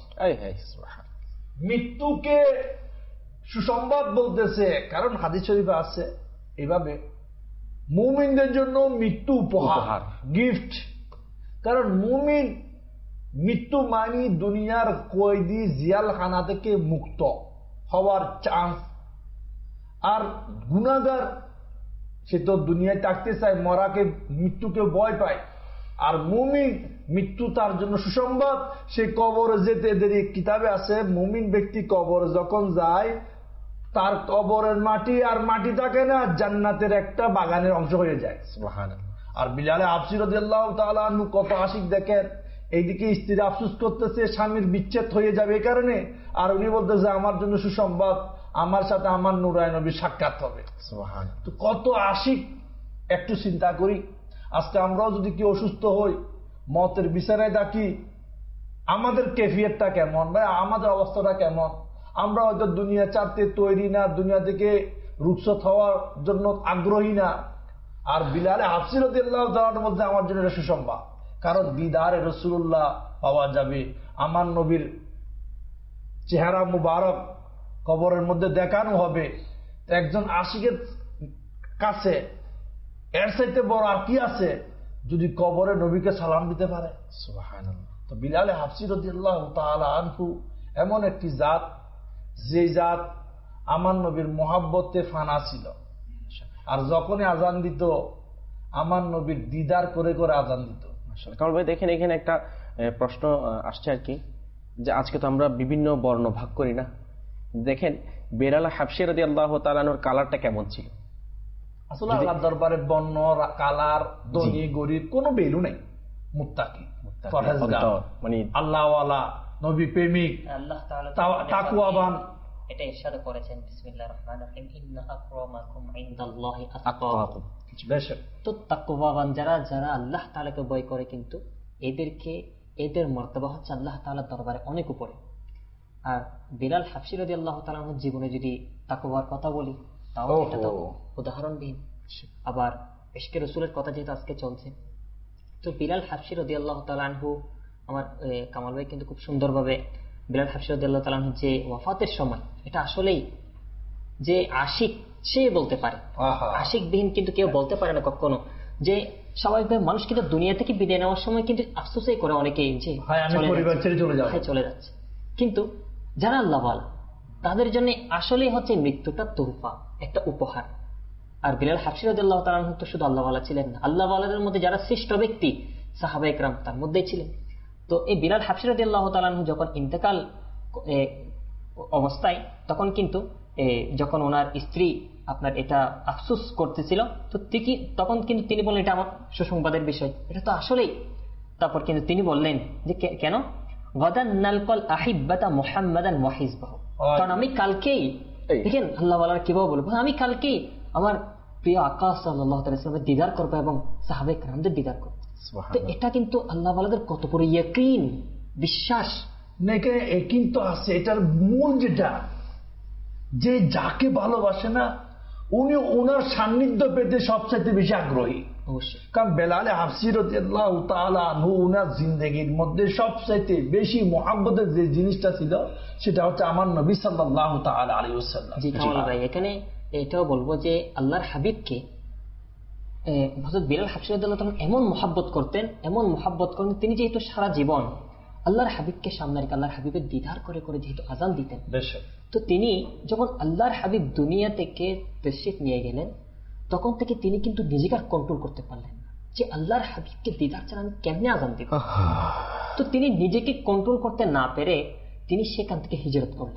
মৃত্যুকে সুসংবাদ বলতেছে, কারণ হাদিস শরীফে আছে এভাবে, মুমিনদের জন্য মৃত্যু উপহার, গিফট। কারণ মুমিন মৃত্যু মানি দুনিয়ার কয়েদি জিয়ালখানা থেকে মুক্ত হওয়ার চান্স। আর গুনাহগার সে তো দুনিয়ায় থাকতে চায়, মরাকে, মৃত্যুকে ভয় পায়। আর মুমিন মৃত্যু তার জন্য সুসংবাদ, সে কবরে যেতে দেরি। কিতাবে আছে, মুমিন ব্যক্তি কবরে যখন যায়, তার কবরের মাটি আর মাটি থাকে না, জান্নাতের একটা বাগানের অংশ হয়ে যায়। আর বিলাল হাফসি রাদিয়াল্লাহু তাআলা আনহু কত আশিক দেখেন, এইদিকে স্ত্রী আফসোস করতেছে স্বামীর বিচ্ছেদ হয়ে যাবে এই কারণে, আর উনি বলতেছে আমার জন্য সুসংবাদ, আমার সাথে আমার নূরানী নবীর সাক্ষাৎ হবে। তো কত আশিক। একটু চিন্তা করি, আজকে আমরাও যদি কেউ অসুস্থ হই, মতের বিছানায় থাকি, আমাদের কেফিয়তটা কেমন, ভাই আমাদের অবস্থাটা কেমন? আমরা হয়তো দুনিয়া চারতে তৈরি না, দুনিয়া থেকে রুখসত হওয়ার জন্য আগ্রহী না। আর বিলাল হাফসি রাদিয়াল্লাহু তাআলার মধ্যে আমার জন্য এটা সুসংবাদ, কারণ দিদারে রাসূলুল্লাহ পাওয়া যাবে, আমার নবীর চেহারা মুবারক কবরের মধ্যে দেখানো হবে। একজন আশিকের কাছে এর চাইতে বড় আর কি আছে, যদি কবরে নবীকে সালাম দিতে পারে। সুবহানাল্লাহ। তো বিলাল হাফসি রাদিয়াল্লাহু তাআলা আনহু এমন একটি জাত, যে জাত আমার নবীর মোহাব্বতে ফানা ছিল। আর যখনই আজান দিত, আমার নবীর দিদার করে করে আজান দিত।
কারণ ভাই দেখেন, এখানে একটা প্রশ্ন আসছে আর কি, যে আজকে তো আমরা বিভিন্ন বর্ণ ভাগ করি না। দেখেন বিলাল হাফসি রাদিয়াল্লাহু তাআলা আনহুর কালারটা কেমন ছিল?
আসলে আল্লাহর দরবারে বর্ণ, কালার, ধনী গরিব কোনো ভ্যালু নাই। মুত্তাকি, পরহেজগার, মানে আল্লাহওয়ালা, নবী প্রেমিক, আল্লাহ তাআলা তাকওয়াবান,
এটা ইরশাদ করেছেন বিসমিল্লাহির রহমানির রহিম, ইন্না আকরামাকুম ইনদাল্লাহি আতকাকুম। তো তাকওয়াবান যারা, যারা আল্লাহ তাআলাকে ভয় করে, কিন্তু এদেরকে, এদের মর্তবা হচ্ছে আল্লাহ তাআলার দরবারে অনেক উপরে। আর বিলাল হাফসি রাদিয়াল্লাহু তাআলা আনহুর জীবনে যদি তাকওয়ার কথা বলি, তাও এটা তো উদাহরণবিহীন। আবার ইশকে রাসূলের কথা যেহেতু আজকে চলছে, তো বিলাল হাফসি রাদিয়াল্লাহু তাআলা আনহু, আমার কামাল ভাই কিন্তু খুব সুন্দরভাবে বিলাল হাফসি রাদিয়াল্লাহু তাআলা আনহু যে ওয়াফাতের সময়, এটা আসলেই যে আশিক সে বলতে পারে, আশিক বিহীন কিন্তু কেউ বলতে পারে না কখনো। যে স্বাভাবিকভাবে মানুষ কিন্তু দুনিয়া থেকে বিদায় নেওয়ার সময় কিন্তু আফসোসই করে অনেকেই, যে
পরিবার ছেড়ে চলে যাবে,
চলে যাচ্ছে। কিন্তু যারা আল্লাহওয়ালা, তাদের জন্য আসলেই হচ্ছে মৃত্যুটা তোহফা, একটা উপহার। আর বিলাল হাফসি রাদিয়াল্লাহু তাআলা আনহু তো শুধু আল্লাহওয়ালা ছিলেন না, আল্লাহওয়ালাদের মধ্যে যারা শ্রেষ্ঠ ব্যক্তি সাহাবা ইকরাম তার মধ্যেই ছিলেন। তো এই বিলাল হাবশী রাদিয়াল্লাহু তাআলা আনহু যখন ইন্তেকাল অবস্থায়, তখন কিন্তু যখন ওনার স্ত্রী আপনার এটা আফসোস করতেছিল, তো তখন কিন্তু তিনি বললেন এটা আমার সুসংবাদের বিষয়, এটা তো আসলেই। তারপর কিন্তু তিনি বললেন যে কেন, গাদান নালকাল আহিব্বাতা মুহাম্মাদান ওয়া হিজবাহু, কারণ আমি কালকেই, দেখেন আল্লাহ ওয়ালার কিভাবে বলবো, আমি কালকেই আমার প্রিয় আকা সাল্লাল্লাহু আলাইহি ওয়াসাল্লামের দিদার করবো এবং সাহাবায়ে কেরামদের দিদার করবো। তো এটা কিন্তু আল্লাহ ওয়ালাদের কত বড় ইয়াকিন, বিশ্বাস।
কিন্তু আছে এটার মূল যেটা, যে যাকে ভালোবাসে না উনি ওনার সান্নিধ্য পেতে সবচাইতে বেশি আগ্রহী।
অবশ্যই,
কারণ বেলাল হাবশী রাদিয়াল্লাহু তাআলা আনহু ওনার জিন্দেগির মধ্যে সবচাইতে বেশি মুহাব্বতের যে জিনিসটা ছিল সেটা হচ্ছে আমার নবী সাল্লাল্লাহু তাআলা আলাইহি ওয়াসাল্লাম।
জি কামাল ভাই, এখানে এটাও বলবো যে আল্লাহর হাবিবকে হযরত বিলাল হাবশী রাদিয়াল্লাহু তাআলা এমন মুহাব্বত করতেন, এমন মুহাব্বত করতেন, তিনি যেহেতু সারা জীবন আল্লাহর হাবিবকে সামনে রেখে আল্লাহর হাবিবের দিদার করে করে যেহেতু আজান দিতেন, তো তিনি যখন আল্লাহর হাবিব দুনিয়া থেকে তাশরীফ নিয়ে গেলেন, তখন থেকে তিনি কিন্তু নিজেকে কন্ট্রোল করতে পারলেন না যে আল্লাহর হাবিবকে দিদার ছাড়া আমি কেমনে আজান দিব। তো তিনি নিজেকে কন্ট্রোল করতে না পেরে তিনি সেখান থেকে হিজরত করলেন,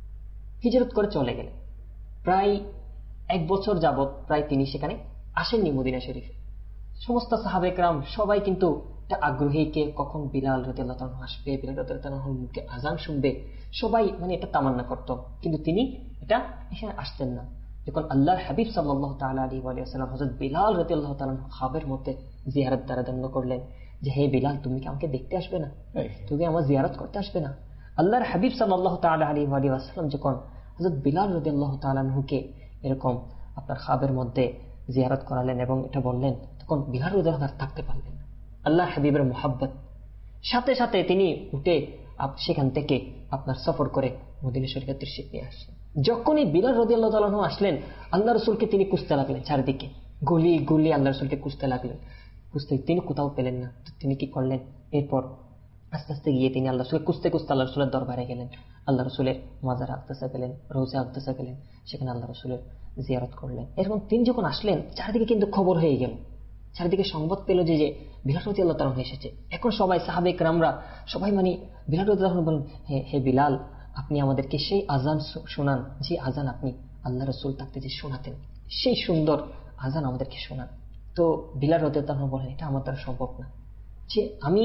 হিজরত করে চলে গেলেন। প্রায় এক বছর যাবত প্রায় তিনি সেখানে আসেননি মদিনা শরীফে। সমস্ত সাহাবে কেরাম সবাই কিন্তু একটা আগ্রহী, কে কখন বিলাল রাদিয়াল্লাহু তাআলা আসবে, বিলাল রাদিয়াল্লাহু তাআলার মুখে আজান শুনবে, সবাই মানে এটা তামান্না করত, কিন্তু তিনি এটা এখানে আসতেন না। যখন আল্লাহর হাবিব সাল্লাল্লাহু তাআলা আলাইহি ওয়া সাল্লাম হযরত বিলাল রাদিয়াল্লাহু তাআলা খাবের মধ্যে জিয়ারত দারাদন্য করলেন যে হে বিলাল, তুমি কি আমাকে দেখতে আসবে না, তুমি আমার জিয়ারত করতে আসবে না? আল্লাহর হাবিব সাল্লাল্লাহু তাআলা আলাইহি ওয়া সাল্লাম যখন হযরত বিলাল রাদিয়াল্লাহু তাআলা আনহুকে এরকম আপনার খাবের মধ্যে জিয়ারত করালেন এবং এটা বললেন, তখন বিলাল রাদিয়াল্লাহু তাআলা থাকতে পারলেন না। আল্লাহর হাবিবের মুহাব্বত, সাথে সাথে তিনি উঠে সেখান থেকে আপনার সফর করে মদিনা শরীফে তাশরীফ নিয়ে আসলেন। যখনই বিলাল রাদিয়াল্লাহু তাআলা আনহু আসলেন, আল্লাহ রাসূলকে তিনি খুঁজতে লাগলেন, চারদিকে গলি গলি আল্লাহ রাসূলকে খুঁজতে লাগলেন, খুঁজতে তিনি কোথাও পেলেন না। তিনি কি করলেন, এরপর আস্তে আস্তে গিয়ে তিনি আল্লাহ রাসূলকে খুঁজতে খুঁজতে আল্লাহ রাসূলের দরবারে গেলেন। আল্লাহ রাসূলের মাজার আকদাসে পেলেন, রওজা আকদাসে পেলেন, সেখানে আল্লাহ রাসূলের জিয়ারত করলেন। এবং তিনি যখন আসলেন, চারদিকে কিন্তু খবর হয়ে গেল, চারিদিকে সংবাদ পেল যে যে বিলাল রাদিয়াল্লাহু তাআলা এসেছে। এখন সবাই সাহাবে কেরামরা সবাই মানে বিলাল রাদিয়াল্লাহু তাআলা বলেন, হে হে বিলাল, আপনি আমাদেরকে সেই আজান শোনান যে আজান আপনি আল্লাহ রাসূল থাকতে যে শোনাতেন, সেই সুন্দর আজান আমাদেরকে শোনান। তো বিলাল রাদিয়াল্লাহু তাআলা বলেন, এটা আমার দ্বারা সম্ভব না যে আমি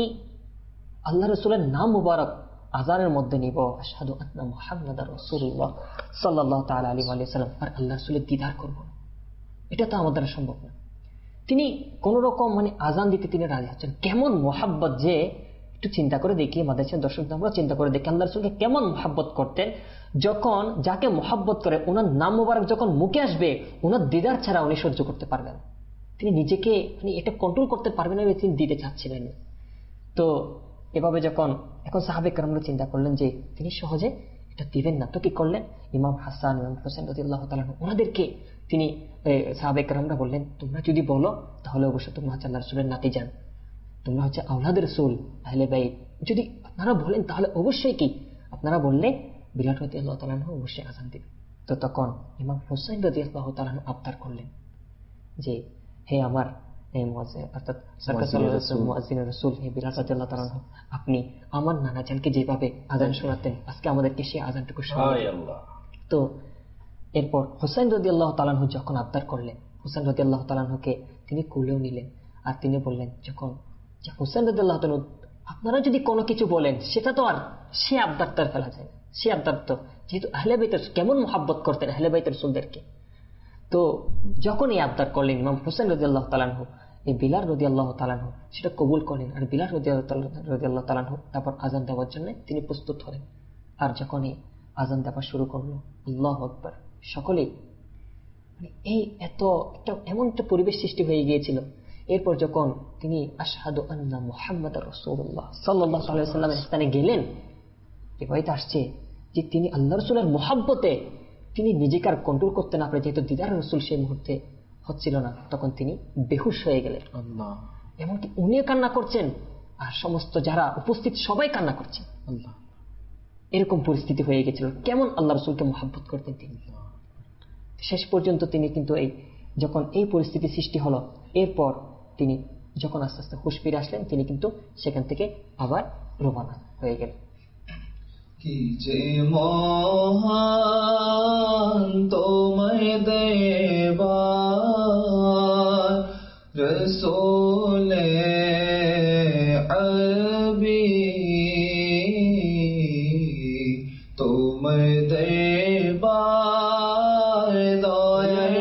আল্লাহ রাসূলের নাম মুবারক আজানের মধ্যে নিব, আশহাদু আন্না মুহাম্মাদার রাসূলুল্লাহ সাল্লাল্লাহু তাআলা আলাইহি ওয়া সাল্লাম, আর আল্লাহ রাসূলের দিদার করব না, এটা তো আমার দ্বারা সম্ভব না। তিনি কোন রকম মানে আজান দিতে তিনি রাজি হচ্ছেন। কেমন মোহাব্বত, যে একটু চিন্তা করে দেখি, আমাদের দর্শক আমরা চিন্তা করে দেখি আল্লাহ রাসূলকে কেমন মোহাব্বত করতেন। যখন যাকে মোহাব্বত করে ওনার নাম মুবারক যখন মুখে আসবে, ওনার দিদার ছাড়া উনি সহ্য করতে পারবেন, তিনি নিজেকে মানে এটা কন্ট্রোল করতে পারবেন না, তিনি দিতে চাচ্ছিলেন। তো এভাবে যখন এখন সাহাবে কেরামরা চিন্তা করলেন যে তিনি সহজে এটা দিবেন না, তো কি করলেন, ইমাম হাসান, ইমাম হোসেন রাদিয়াল্লাহু তাআলা ওনাদেরকে তিনি সাহাবে কেরামরা বললেন, তোমরা যদি বলো তাহলে অবশ্যই তোমরা হচ্ছে আল্লাহ রাসূলের নাতি যান, তোমরা হচ্ছে আওলাদ রাসূল, আহলে বাইত, যদি আপনারা বলেন তাহলে অবশ্যই কি আপনারা বললে বিলাল রাদিয়াল্লাহু তাআলা অবশ্যই আজান দিবে। তো তখন ইমাম হোসেন রাদিয়াল্লাহু তাআলা আবদার করলেন যে হে আমার অর্থাৎ মুয়াজ্জিনুর রাসূল, হে বিলাল রাদিয়াল্লাহু তাআলা, আপনি আমার নানা জানকে যেভাবে আজান শোনাতেন আজকে আমাদেরকে সেই আজানটুকু শোনাবেন। তো এরপর হোসেন রাদিয়াল্লাহু তাআলা যখন আবদার করলেন, হোসেন রাদিয়াল্লাহু তাআলাকে তিনি কোলেও নিলেন, আর তিনি বললেন যখন যে হোসেন রাদিয়াল্লাহু তাআলা, আপনারা যদি কোনো কিছু বলেন সেটা তো আর সে আবদার তার ফেলা যায় না, সে আবদার তো যেহেতু আহলে বাইতের কেমন মুহাব্বত করতেন আহলে বাইতের রাসূলদেরকে। তো যখন এই আবদার করলেন ইমাম হোসেন রাদিয়াল্লাহু তাআলা, এই বিলাল রাদিয়াল্লাহু তাআলা সেটা কবুল করলেন, আর বিলাল রাদিয়াল্লাহু তাআলা তারপর আজান দেওয়ার জন্য তিনি প্রস্তুত হলেন। আর যখন এই আজান দেওয়া শুরু করলো, আল্লাহু আকবার, সকলেই মানে এই এত একটা এমন একটা পরিবেশ সৃষ্টি হয়ে গিয়েছিল। এরপর যখন তিনি আশহাদু আন্না মুহাম্মাদার রাসূলুল্লাহ সাল্লাল্লাহু আলাইহি ওয়াসাল্লামের স্থানে গেলেন, রিওয়ায়াতে আসছে যে তিনি আল্লাহ রাসূলের মুহাব্বতে তিনি নিজেকে আর কন্ট্রোল করতে না পারে, যেহেতু দিদার রাসূল সেই মুহূর্তে হচ্ছিল না, তখন তিনি বেহুশ হয়ে গেলেন। আল্লাহ, এমনকি উনিও কান্না করছেন আর সমস্ত যারা উপস্থিত সবাই কান্না করছেন। আল্লাহ, এরকম পরিস্থিতি হয়ে গেছিল। কেমন আল্লাহ রাসূলকে মুহাব্বত করতেন তিনি। শেষ পর্যন্ত তিনি কিন্তু এই যখন এই পরিস্থিতি সৃষ্টি হলো, এরপর তিনি যখন আস্তে আস্তে হুঁশ ফিরে আসলেন তিনি কিন্তু সেখান থেকে আবার রওনা হয়ে গেলেন।
কি যে মহান তোমায় দেবার রসূলে আরবি, তোমায় দেবার দয়ার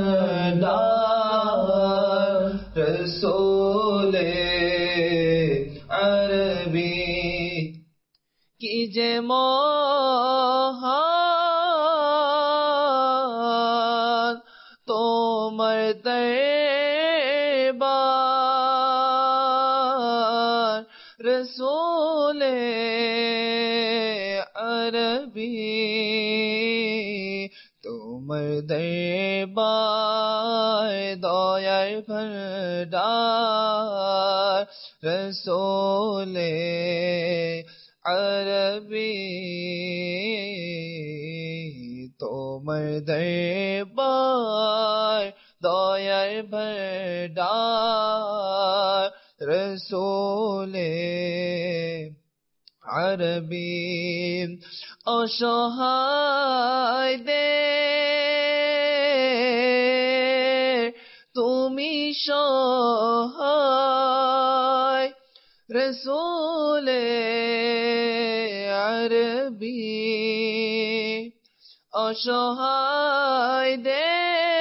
ভান্ডার রসূলে আরবি। কি যে মহান তোমার দরবার রসূলে আরবি, তোমার দরবার দয়ার ভান্ডার রসূলে আরবি, তোমার দরবার দয়ার ভান্ডার রসূলে আরবি। অসহায় দে তুমি সহায় রসূলে আরবি, অসহায় দে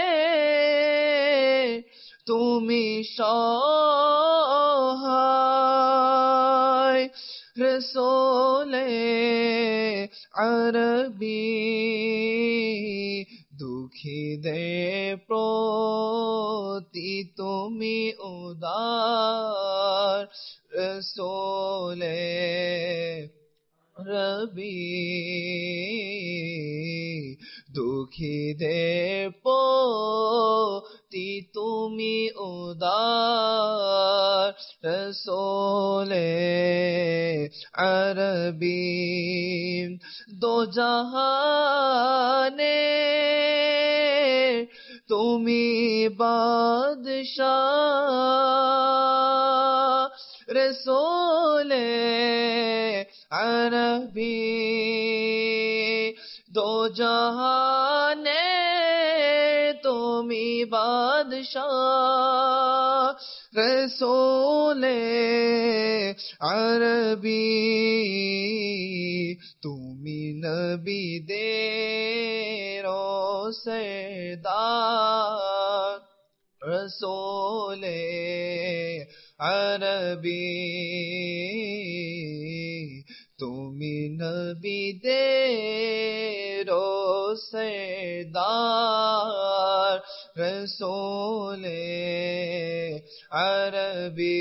তুমি সহায় রসূলে আরবি, দুঃখীদের প্রতি তুমি উদার রসূলে আরবি, দুঃখীদের প্রতি তুমি উদার রসূলে আরবি। দোজাহানে তুমি বাদশাহ রসূলে আরবি, দোজাহানে তুমি বাদশাহ রসূলে আরবি, তুমি নবীদের সরদার রসূলে আরবি, তুমি নবীদের সরদার রসূলে আরবি।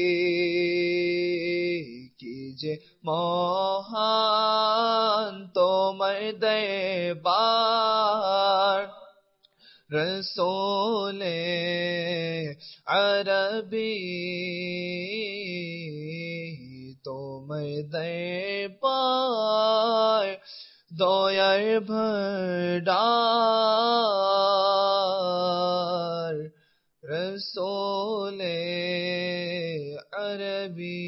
কি যে মহান তোমার দরবার রসূলে আরবি, তোমার দরবার দয়ার ভান্ডার রসূলে আরবি।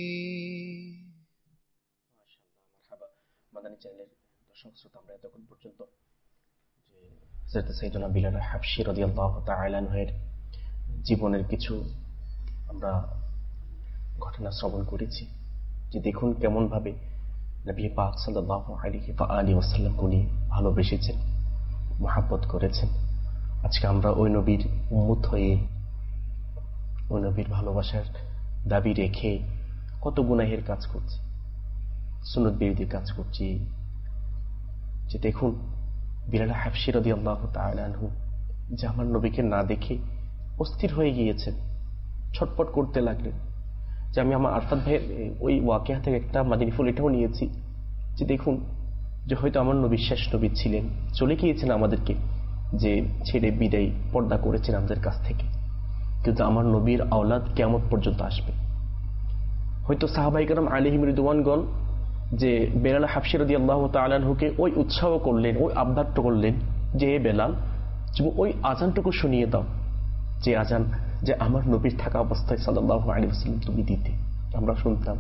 মাদানী চ্যানেলের দর্শক শ্রোতা, আমরা এতক্ষণ পর্যন্ত যে হযরত সাইয়েদনা বিলাল হাবশী রাদিয়াল্লাহু তাআলা আনহুর জীবনের কিছু আমরা ঘটনা শ্রবণ করেছি, যে দেখুন কেমন ভাবে নবী পাক সাল্লাল্লাহু আলাইহি ওয়া আলিহি ওয়াসাল্লামকে উনি ভালোবেসেছেন, মহব্বত করেছেন। আজকে আমরা ওই নবীর উম্মত হয়ে ওই নবীর ভালোবাসার দাবি রেখে কত গুনাহের কাজ করছি, সুন্নত বিরোধী কাজ করছি। যে দেখুন বিলাল হাবশী রাদিয়াল্লাহু তাআলা আনহু যে আমার নবীকে না দেখে অস্থির হয়ে গিয়েছেন, ছটপট করতে লাগলেন। যে আমি আমার আরফাত ভাইয়ের ওই ওয়াকিয়া থেকে একটা মাদিনী ফুল এটাও নিয়েছি, যে দেখুন যে হয়তো আমার নবী শেষ নবী ছিলেন, চলে গিয়েছেন আমাদেরকে যে ছেড়ে বিদায় পর্দা করেছেন আমাদের কাছ থেকে, কিন্তু আমার নবীর আওলাদ কিয়ামত পর্যন্ত আসবে। হয়তো সাহাবায়ে কেরাম আলাইহিম রিদওয়ানগণ যে বেলাল হাবশী রাদিয়াল্লাহু তাআলা আনহুকে ওই উৎসাহ করলেন, ওই আবদারটা করলেন যে হে বেলাল, তুমি ওই আজানটুকু শুনিয়ে দাও যে আজান যে আমার নবীর থাকা অবস্থায় সাল্লাল্লাহু আলাইহি ওয়াসাল্লাম তুমি দিতে, আমরা শুনতাম।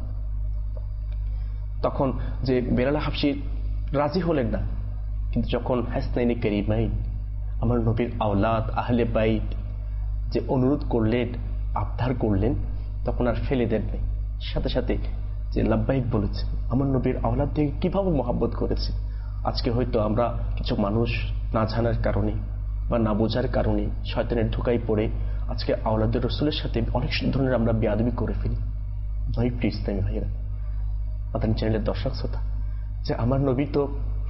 তখন যে বেলাল হাবশী রাজি হলেন না, কিন্তু যখন হাসনাইনি কারিমাইন আমার নবীর আওলাদ আহলে বাইত যে অনুরোধ করলেন, আবদার করলেন, তখন আর ফেলে দেন নাই, সাথে সাথে যে লাব্বাইক বলেছে। আমার নবীর আওলাদ থেকে কিভাবে মহাব্বত করেছে। আজকে হয়তো আমরা কিছু মানুষ না জানার কারণে বা না বোঝার কারণে শয়তানের ধোঁকায় পড়ে আজকে আওলাদের রসুলের সাথে অনেক ধরনের আমরা বেয়াদবি করে ফেলি। ভাই প্লিজ তাই ভাইয়েরা, মাদানী চ্যানেলের দর্শক শ্রোতা, যে আমার নবী তো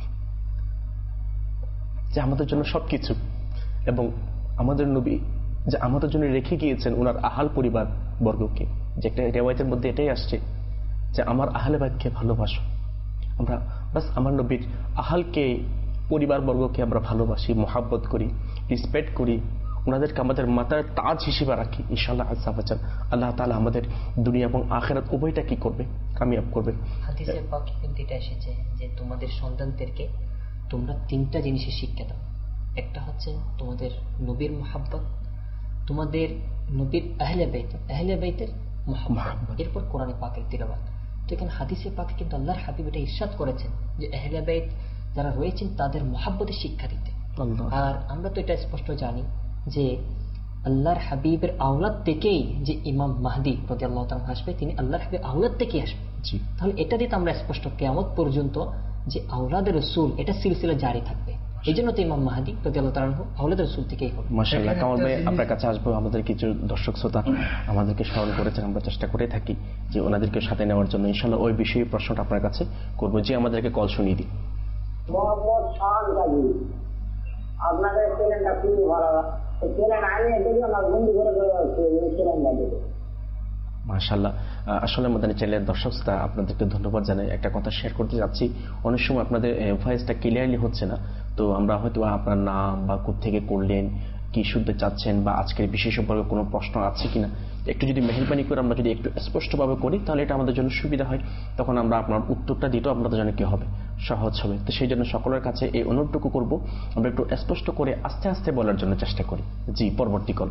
যে আমাদের জন্য সবকিছু, এবং আমাদের নবী যে আমাদের জন্য রেখে গিয়েছেন ওনার আহাল পরিবার বর্গকে, যে একটা রেওয়ায়তের মধ্যে এটাই আসছে যে আমার আহলে বাইতকে ভালোবাসো। আমরা বাস আমার নবীর আহালকে, পরিবার বর্গকে আমরা ভালোবাসি, মহাব্বত করি, রিসপেক্ট করি, ওনাদেরকে আমাদের মাথার তাজ হিসেবে রাখি। ইনশাআল্লাহ আজ্জা ওয়াজাল আল্লাহ তাআলা আমাদের দুনিয়া এবং আখিরাত উভয়টা কি করবে, কামিয়াব করবে।
হাদিসে পাকে কিন্তু এটা এসেছে যে তোমাদের সন্তানদেরকে তোমরা তিনটা জিনিসের শিক্ষা দাও। একটা হচ্ছে তোমাদের নবীর মহাব্বত, তোমাদের নবীর আহলে বাইত, আহলে বাইতের মহাব্বত, এরপর কোরআনে পাকের তিলাওয়াত। তো এখানে হাদিসে পাকে কিন্তু আল্লাহর হাবিব এটা ইরশাদ করেছেন যে আহলে বাইত যারা রয়েছেন তাদের মহাব্বতের শিক্ষা দিতে। আর আমরা তো এটা স্পষ্ট জানি যে আল্লাহর হাবিবের আওলাদ থেকেই যে ইমাম মাহদি রাদিয়াল্লাহু তাআলা আসবে, তিনি আল্লাহর হাবিবের আওলাদ থেকেই আসবে। তাহলে এটা দিয়ে আমরা স্পষ্ট কিয়ামত পর্যন্ত যে আওলাদের রাসূল এটা সিলসিলা জারি থাকবে। এই জন্য তো ইমাম মাহদি রাদিয়াল্লাহু তাআলা আওলাদের রাসূল থেকেই হবে।
মাশাআল্লাহ। কামাল ভাই আপনার কাছে আসবো। আমাদের কিছু দর্শক শ্রোতা আমাদেরকে স্মরণ করেছেন, আমরা চেষ্টা করে থাকি যে ওনাদেরকে সাথে নেওয়ার জন্য। ইনশাআল্লাহ ওই বিষয়ে প্রশ্নটা আপনার কাছে করবো। যে আমাদেরকে কল শুনিয়ে দিই।
মোহাম্মদ শাহ গাজী, আপনাদের চ্যানেলটা খুবই ভালো, চ্যানেল আমি দেখলাম না, বন্ধু করে চ্যানেলটা দেখে
মাশাআল্লাহ। আসলে মাদানী চ্যানেলের দর্শক শ্রোতা আপনাদেরকে ধন্যবাদ জানাই। একটা কথা শেয়ার করতে যাচ্ছি, অনেক সময় আপনাদের ভয়েসটা ক্লিয়ারলি হচ্ছে না, তো আমরা হয়তো আপনার নাম বা কোত্থেকে করলেন, কি শুনতে চাচ্ছেন, বা আজকের বিষয় সম্পর্কে কোনো প্রশ্ন আছে কিনা একটু যদি মেহেরবানি করে আমরা যদি একটু স্পষ্টভাবে করি তাহলে এটা আমাদের জন্য সুবিধা হয়। তখন আমরা আপনার উত্তরটা দিতেও আপনাদের জন্য কি হবে, সহজ হবে। তো সেই জন্য সকলের কাছে এই অনুরোধটুকু করবো, আমরা একটু স্পষ্ট করে আস্তে আস্তে বলার জন্য চেষ্টা করি। জি, পরবর্তী কল।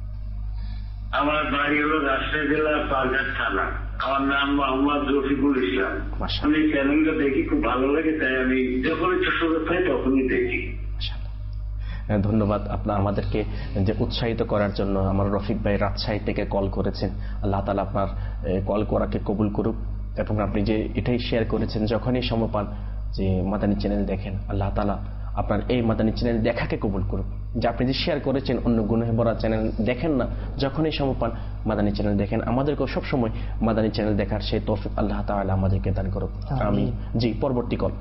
আমার বাড়ি হলো রাজশাহী জেলার পারঘাট থানা। আমার নাম মোহাম্মদ রফিকুল ইসলাম। আমি চ্যানেলটা দেখি, খুব ভালো লাগে, তাই আমি যখন একটু সুযোগ পাই তখনই দেখি।
ধন্যবাদ আপনার আমাদেরকে যে উৎসাহিত করার জন্য। আমার রফিক ভাই রাজশাহী থেকে কল করেছেন। আল্লাহ তাআলা আপনার কল করাকে কবুল করুক, এবং আপনি যে এটাই শেয়ার করেছেন যখনই সময় পান যে মাদানী চ্যানেল দেখেন, আল্লাহ তাআলা আপনার এই মাদানী চ্যানেল দেখাকে কবুল করুক। যে আপনি যে শেয়ার করেছেন অন্য গুনাহে ভরা চ্যানেল দেখেন না, যখনই সময় পান মাদানী চ্যানেল দেখেন। আমাদেরকেও সবসময় মাদানী চ্যানেল দেখার সেই তৌফিক আল্লাহ তাআলা আমাদেরকে দান করুক, আমিন। জি, পরবর্তী কল।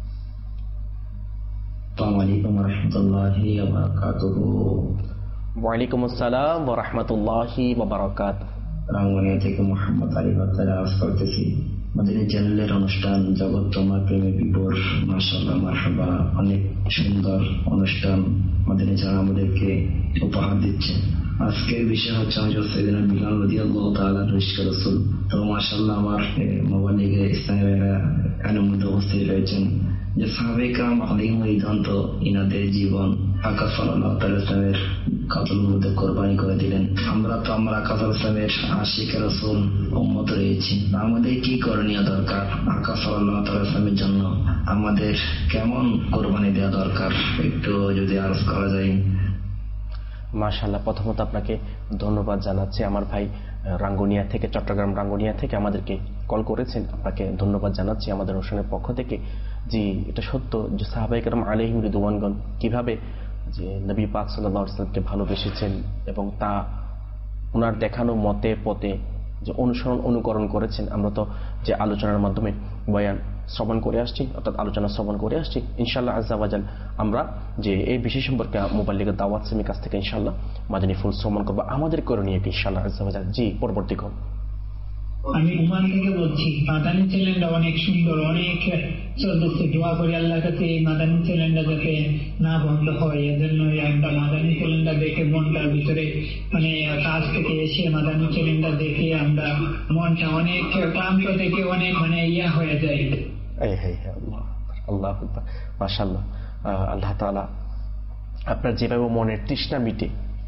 ওয়ালাইকুম আসসালাম ওয়া রাহমাতুল্লাহি ওয়া বারাকাতুহু।
রাঙ্গুনিয়া থেকে মোহাম্মদ আলী বাচ্চারা আওয়াজ করতেছি। মাদানী চ্যানেলের অনুষ্ঠান জগৎ তোমার প্রেমে বিভোর, মাশাআল্লাহ মারহাবা, অনেক সুন্দর অনুষ্ঠান মাদানী চ্যানেল আমাদেরকে উপহার দিচ্ছে। আজকের বিষয় হচ্ছে হযরত সাইয়েদনা বিলাল রাদিয়াল্লাহু তাআলা ইশকে রাসূল। তো মাশাআল্লাহ আমার মোবাইলে ইসলামের আলেম উপস্থিত রয়েছেন যে সাহাবায়ে কেরাম আলাইহিম রিদওয়ান, তো ইনাদের জীবন আকা সাল্লাল্লাহু আলাইহি ওয়াসাল্লামের কাতলের মধ্যে কোরবানি করে দিলেন। আমরা তো আমরা আকা সাল্লাল্লাহু আলাইহি ওয়াসাল্লামের আশিক রাসূল উম্মত রয়েছি, আমাদের কি করণীয় দরকার? আকা সাল্লাল্লাহু আলাইহি ওয়াসাল্লামের জন্য আমাদের কেমন কোরবানি দেওয়া দরকার একটু যদি আরজ করা যায়।
মাশাআল্লাহ। প্রথমত আপনাকে ধন্যবাদ জানাচ্ছি। আমার ভাই রাঙ্গুনিয়া থেকে, চট্টগ্রাম রাঙ্গুনিয়া থেকে আমাদেরকে কল করেছেন, আপনাকে ধন্যবাদ জানাচ্ছি আমাদের অনুষ্ঠানের পক্ষ থেকে। জি, এটা সত্য যে সাহাবায়ে কেরাম আলাইহিম রিদওয়ানগণ কিভাবে যে নবী পাক সাল্লাল্লাহু আলাইহি ওয়াসাল্লামকে ভালোবেসেছেন, এবং তা ওনার দেখানো মতে পথে যে অনুসরণ অনুকরণ করেছেন। আমরা তো যে আলোচনার মাধ্যমে বয়ান শ্রবণ করে আসছি, অর্থাৎ আলোচনা শ্রবণ করে আসছি, ইনশাআল্লাহ আজ্জা ওয়াজাল আমরা যে এই বিষয় সম্পর্কে মুবাল্লিগের দাওয়াত সেমির কাছ থেকে ইনশাআল্লাহ মাদানী ফুল শ্রবণ করবো আমাদের করণীয় কি ইনশাআল্লাহ আজ্জা ওয়াজাল। জি, পরবর্তী কল।
আমি ওমান থেকে বলছি। মাদানী চ্যানেলটা অনেক সুন্দর, অনেক চলতেছে। দোয়া করি আল্লাহর কাছে এই মাদানী চ্যানেলটা যাতে না বন্ধ হয়, এজন্য আমরা মাদানী চ্যানেলটা দেখে মনটার ভিতরে মানে কাজ থেকে এসে মাদানী চ্যানেলটা দেখে আমরা মনটা অনেক ক্লান্ত থেকে অনেক মানে ইয়া হয়ে যায়।
আল্লাহ মাশাআল্লাহ। আল্লাহ তাআলা আপনার যেভাবে মনের তৃষ্ণা মিটে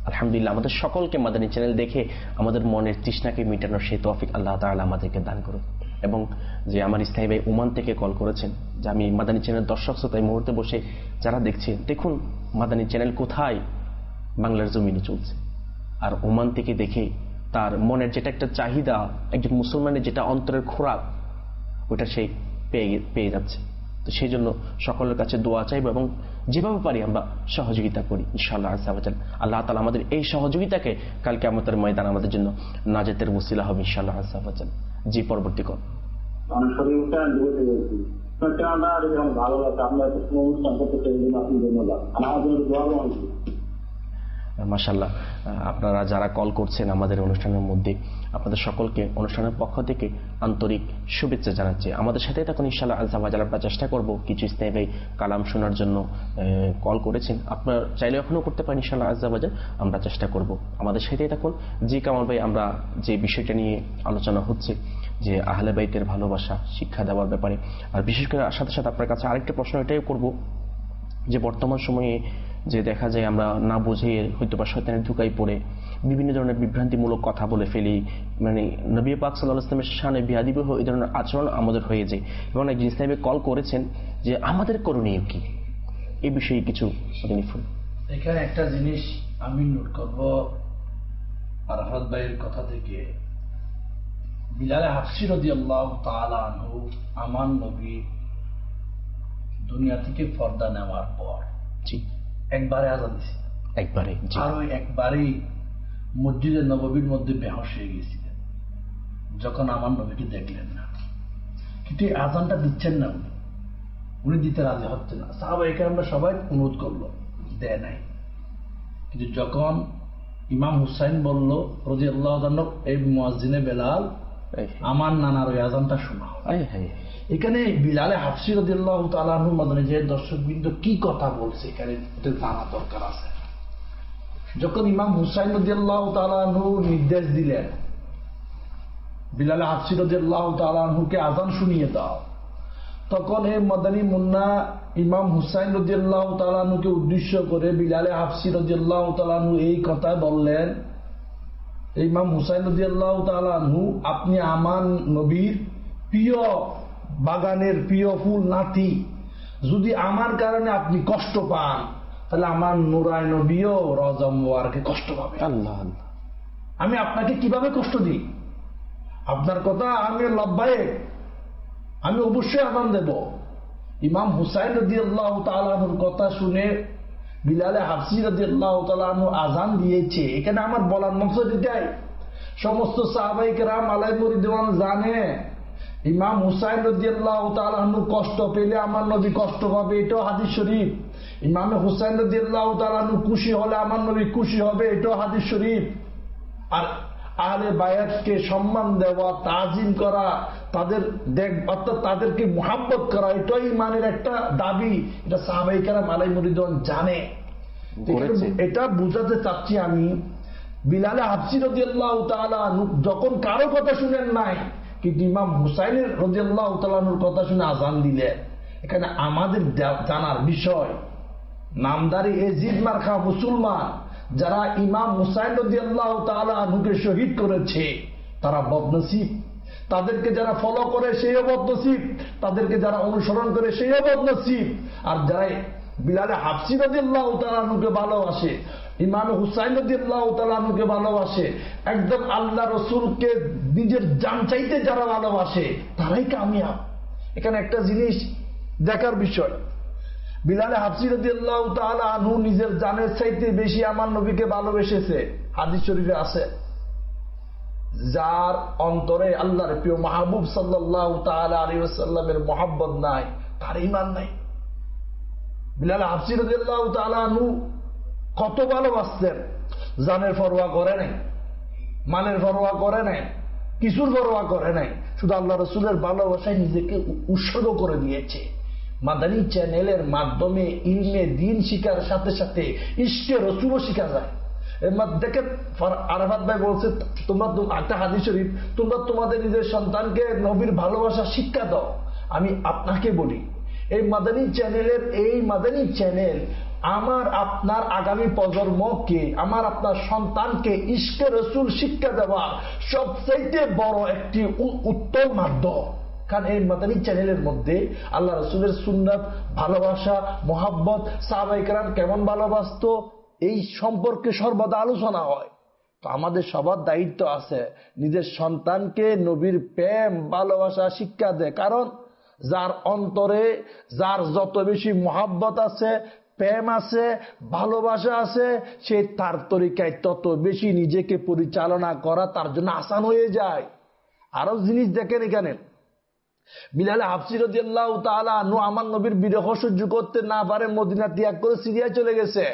আলহামদুলিল্লাহ আমাদের সকলকে মাদানী চ্যানেল দেখে আমাদের মনের তৃষ্ণাকে মেটানোর সেই তৌফিক আল্লাহ তাআলা আমাদেরকে দান করুন। এবং যে আমার ইসলামী ভাই ওমান থেকে কল করেছেন যে আমি মাদানী চ্যানেল দর্শক শ্রোতা এই মুহূর্তে বসে যারা দেখছে, দেখুন মাদানী চ্যানেল কোথায় বাংলার জমিনে চলছে, আর ওমান থেকে দেখে তার মনের যেটা একটা চাহিদা, একজন মুসলমানের যেটা অন্তরের খোরাক, ওটা সে পেয়ে পেয়ে যাচ্ছে। তো সেই জন্য সকলের কাছে দোয়া চাইব এবং যেভাবে পারি আমরা সহযোগিতা করি ইনশাআল্লাহ আযজা ওয়া জাল। আল্লাহ তাআলা আমাদের এই সহযোগিতাকে কাল কিয়ামতের ময়দানে আমাদের জন্য নাজাতের ওসিলা হবে ইনশাআল্লাহ আযজা ওয়া জাল। জি, পরবর্তী কল। মাশাআল্লাহ, আপনারা যারা কল করছেন আমাদের অনুষ্ঠানের মধ্যে, আপনাদের সকলকে অনুষ্ঠানের পক্ষ থেকে আন্তরিক শুভেচ্ছা জানাচ্ছি। আমাদের সাথে তখন ইনশাআল্লাহ আযজা ওয়া জাল আমরা চেষ্টা করব কিছু ইসলামী ভাই কালাম শোনার জন্য কল করেছেন, আপনারা চাইলে এখনো করতে পারেন ইনশাআল্লাহ আযজা ওয়া জাল, আমরা চেষ্টা করব আমাদের সাথে তখন। জি কামাল ভাই, আমরা যে বিষয়টা নিয়ে আলোচনা হচ্ছে যে আহলে বাইতের ভালোবাসা শিক্ষা দেওয়ার ব্যাপারে, আর বিশেষ করে সাথে সাথে আপনার কাছে আরেকটা প্রশ্ন এটাই করব যে বর্তমান সময়ে যে দেখা যায় আমরা না বুঝে হয়তো বা শয়তানের ধোঁকায় পড়ে বিভিন্ন ধরনের বিভ্রান্তিমূলক কথা বলে ফেলি, মানে নবী পাক সাল্লাল্লাহু আলাইহি ওয়াসাল্লামের শানে বিয়াদবি এই ধরনের আচরণ আমাদের হয়ে যায়। এবং একজন ইসলামী কল করেছেন যে আমাদের করণীয় কি, এই বিষয়ে কিছু ফুল।
এখানে একটা জিনিস আমি নোট করব আরাফাত ভাইয়ের কথা থেকে, বিলাল হাবশী রাদিয়াল্লাহু তাআলা আনহু আমার নবী দুনিয়া থেকে পর্দা নেওয়ার পর জি একবারে আযান দিয়েছে,
একবারে
আর ওই একবারেই মসজিদে নববীর মধ্যে বেহুশ হয়ে গেছিলেন যখন আমার নবীকে দেখলেন না। কিন্তু এই আযানটা দিচ্ছেন না, উনি উনি দিতে রাজি হচ্ছেন না। সাহাবায়ে কেরামরা সবাই অনুরোধ করলো, দেয় নাই। কিন্তু যখন ইমাম হুসাইন বলল রাদিয়াল্লাহু আনহু, এই মুয়াজ্জিনে বেলাল আমার নানার ওই আযানটা শোনাও। এখানে বিলালে হাবশী রাদিয়াল্লাহু তাআলা আনহু মাদানী যে দর্শকবৃন্দ কি কথা বলছে এখানে এটা জানা দরকার আছে। যখন ইমাম হুসাইন রাদিয়াল্লাহু তাআলা আনহু নির্দেশ দিলেন বিলালে হাবশী রাদিয়াল্লাহু তাআলা আনহুকে আযান শুনিয়ে দাও, তখন এই মাদানী মুন্না ইমাম হুসাইন রাদিয়াল্লাহু তাআলা আনহুকে উদ্দেশ্য করে বিলালে হাবশী রাদিয়াল্লাহু তাআলা আনহু এই কথা বললেন, ইমাম হুসাইন রাদিয়াল্লাহু তাআলা আনহু, আপনি আমার নবীর প্রিয় বাগানের প্রিয় ফুল নাতি, যদি আমার কারণে আপনি কষ্ট পান তাহলে আমার নুরায় নবীও রওজা মুবারকে কষ্ট পাবে। আল্লাহ, আমি আপনাকে কিভাবে কষ্ট দিই? আপনার কথা আমি লব্বায়েক, আমি অবশ্যই আযান দেব। ইমাম হুসাইন রাদিয়াল্লাহু তাআলা আনহুর কথা শুনে বিলালে হাবশী রাদিয়াল্লাহু তাআলা আনহু আযান দিয়েছে। এখানে আমার বলার মকসদ এটাই, সমস্ত সাহাবায়ে কেরাম আলাইহিম রিদওয়ান জানে ইমাম হুসাইন রাদিয়াল্লাহু তাআলা আনহু কষ্ট পেলে আমার নবী কষ্ট পাবে, এটাও হাদিস শরীফ। ইমাম হুসাইন রাদিয়াল্লাহু তাআলা আনহু খুশি হলে আমার নবী খুশি হবে, এটাও হাদিস শরীফ। আর আহলে বায়াতকে সম্মান দেওয়া, তাজিম করা, তাদের দেখ অর্থাৎ তাদেরকে মুহাব্বত করা, এটাই ইমানের একটা দাবি। এটা সাহাবায়ে কেরাম আলাইহিম রিদওয়ান জানে। এটা বুঝাতে চাচ্ছি আমি, বিলালে হাবশী রাদিয়াল্লাহু তাআলা আনহু যখন কারো কথা শুনেন নাই, কিন্তু ইমাম হুসাইনের রাদিয়াল্লাহু তাআলা আনহুর কথা শুনে আযান দিলেন। এখানে আমাদের জানার বিষয়, নামদারি এজিদ মার্কা মুসলমান যারা ইমাম হুসাইন রাদিয়াল্লাহু তাআলা আনহুকে শহীদ করেছে তারা বদনসিব, তাদেরকে যারা ফলো করে সেইও বদনসিব, তাদেরকে যারা অনুসরণ করে সেইও বদনসিব। আর যারা বিলালে হাবশী রাদিয়াল্লাহু তাআলা আনহুকে ভালোবাসে, ইমাম হুসাইন রাদিয়াল্লাহু তাআলা আনহুকে ভালোবাসে, একদম আল্লাহ রাসূলকে নিজের জান চাইতে যারা ভালোবাসে তারাই কামিয়াব। এখানে একটা জিনিস দেখার বিষয়, বিলালে হাবশী রাদিয়াল্লাহু তাআলা আনহু নিজের জানের চাইতে বেশি আমার নবীকে ভালোবেসেছে। হাদিস শরীফে আছে, যার অন্তরে আল্লাহর প্রিয় মাহবুব সাল্লাল্লাহু তাআলা আলাইহি ওয়াসাল্লামের মহব্বত নাই, তার ঈমান নাই। বিলাল হাবশী রাদিয়াল্লাহু তাআলা আনহু কত ভালোবাসতেন, জানের পরোয়া করে নাই, মালের পরোয়া করে নাই, কিছুর পরোয়া করে নাই, শুধু আল্লাহ রাসূলের ভালোবাসায় নিজেকে উৎসর্গ করে দিয়েছে। মাদানী চ্যানেলের মাধ্যমে ইলমে দ্বীন শিখার সাথে সাথে ইশকে রাসূলও শিখা যায়। দেখেন আরাফাত ভাই বলছে, তোমরা একটা হাদিস শরীফ, তোমরা তোমাদের নিজের সন্তানকে নবীর ভালোবাসা শিক্ষা দাও। আমি আপনাকে বলি, এই মাদানী চ্যানেলের এই মাদানী চ্যানেল
আমার আপনার আগামী প্রজন্মকে, আমার আপনার সন্তানকে ইশকে রসুল শিক্ষা দেওয়া সবচাইতে বড় একটি উত্তম মাধ্যম। কারণ এই মাদানী চ্যানেলের মধ্যে আল্লাহ রসুলের সুন্নাত, ভালোবাসা, মোহাব্বত, সাহাবায়ে কেরাম কেমন ভালোবাসতো এই সম্পর্কে সর্বদা আলোচনা হয়। তো আমাদের সবার দায়িত্ব আছে নিজের সন্তানকে নবীর প্রেম ভালোবাসা শিক্ষা দেয়। কারণ যার অন্তরে যার যত বেশি মোহাব্বত আছে, প্রেম আছে, ভালোবাসা আছে, সে তার তরিকায় তত বেশি নিজেকে পরিচালনা করা তার জন্য আসান হয়ে যায়। আরো জিনিস দেখেন, এখানে বিলাল হাবশী রাদিয়াল্লাহু তাআলা আনহু আমার নবীর বিরহ সহ্য করতে না পারে মদিনা ত্যাগ করে সিরিয়ায় চলে গেছে।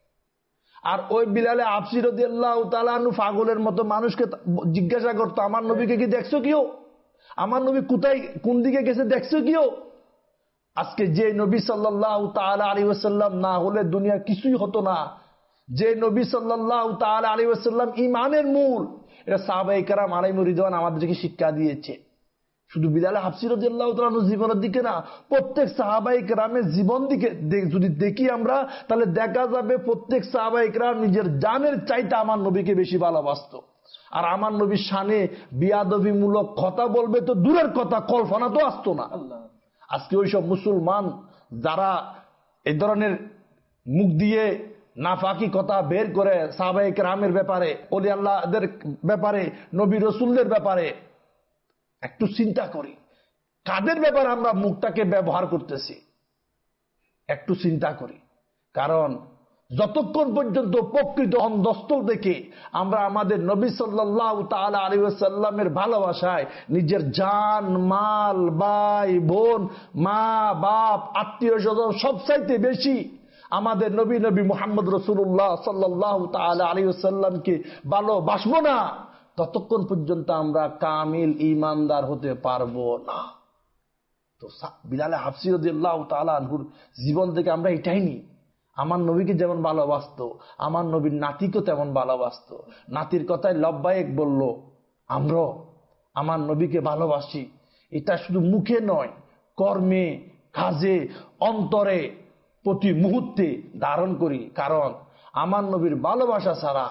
আর ওই বিলাল হাবশী রাদিয়াল্লাহু তাআলা আনহু পাগলের মতো মানুষকে জিজ্ঞাসা করতো, আমার নবীকে কি দেখছো কেউ? আমার নবী কোথায় কোন দিকে গেছে দেখছো কেউ? আজকে যে নবী সাল্লাল্লাহু তাআলা আলাইহি ওয়াসাল্লাম না হলে দুনিয়ার কিছুই হতো না। যে নবী সাল্লাল্লাহু তাআলা আলাইহি ওয়াসাল্লাম ঈমানের মূল, এটা সাহাবায়ে কেরাম আলাইহিম রিদওয়ান আমাদেরকে শিক্ষা দিয়েছে। শুধু বিলাল হাবশী রাদিয়াল্লাহু তাআলা আনহু জীবনের দিকে না, প্রত্যেক সাহাবায়ে কেরামের জীবন দিকে যদি দেখি আমরা, তাহলে দেখা যাবে প্রত্যেক সাহাবায়ে কেরাম নিজের জানের চাইতে আমার নবীকে বেশি ভালোবাসতো। আর আমার নবীর শানে বিয়াদবিমূলক কথা বলবে তো দূরের কথা, কল্পনা তো আসতো না। আজকে ওইসব মুসলমান যারা এই ধরনের মুখ দিয়ে নাফাকি কথা বের করে সাহাবায়ে কেরামের ব্যাপারে, ওলি আল্লাহদের ব্যাপারে, নবী রসুলদের ব্যাপারে, একটু চিন্তা করি কাদের ব্যাপারে আমরা মুখটাকে ব্যবহার করতেছি, একটু চিন্তা করি। কারণ যতক্ষণ পর্যন্ত প্রকৃত অন্ধস্থ দেখে আমরা আমাদের নবী সাল্লাল্লাহু তাআলা আলাইহি ওয়াসাল্লামের ভালোবাসায় নিজের জান, মাল, ভাই, বোন, মা, বাপ, আত্মীয় স্বজন সবচাইতে বেশি আমাদের নবী নবী মুহাম্মদ রাসূলুল্লাহ সাল্লাল্লাহু তাআলা আলাইহি ওয়াসাল্লামকে ভালোবাসবো না, ততক্ষণ পর্যন্ত আমরা কামিল ঈমানদার হতে পারবো না। তো বিলাল হাবশী রাদিয়াল্লাহু তাআলা আনহুর জীবন থেকে আমরা এটাই নিই, আমার নবীকে যেমন ভালোবাসতো আমার নবীর নাতিকেও তেমন ভালোবাসতো। নাতির কথায় লব্বায়েক বলল, আমরা আমার নবীকে ভালোবাসি। এটা শুধু মুখে নয়, কর্মে, কাজে, অন্তরে প্রতি মুহূর্তে ধারণ করি। কারণ আমার নবীর ভালোবাসা ছাড়া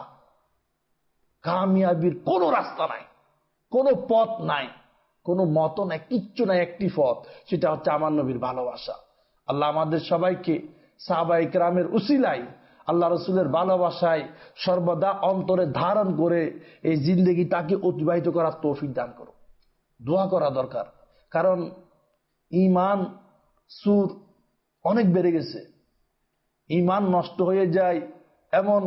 কামিয়াবির কোনো রাস্তা নাই, কোনো পথ নাই, কোনো মত নাই, কিচ্ছু নাই, একটি পথ, সেটা হচ্ছে আমার নবীর ভালোবাসা। আল্লাহ আমাদের সবাইকে সাহাবায়ে কেরামের উসিলায় আল্লাহ রসুলের ভালোবাসায় সর্বদা অন্তরে ধারণ করে এই জিন্দেগিটাকে অতিবাহিত করার তৌফিক দান করো। দোয়া করা দরকার, কারণ ঈমান সুর অনেক বেড়ে গেছে। ঈমান নষ্ট হয়ে যায় এমন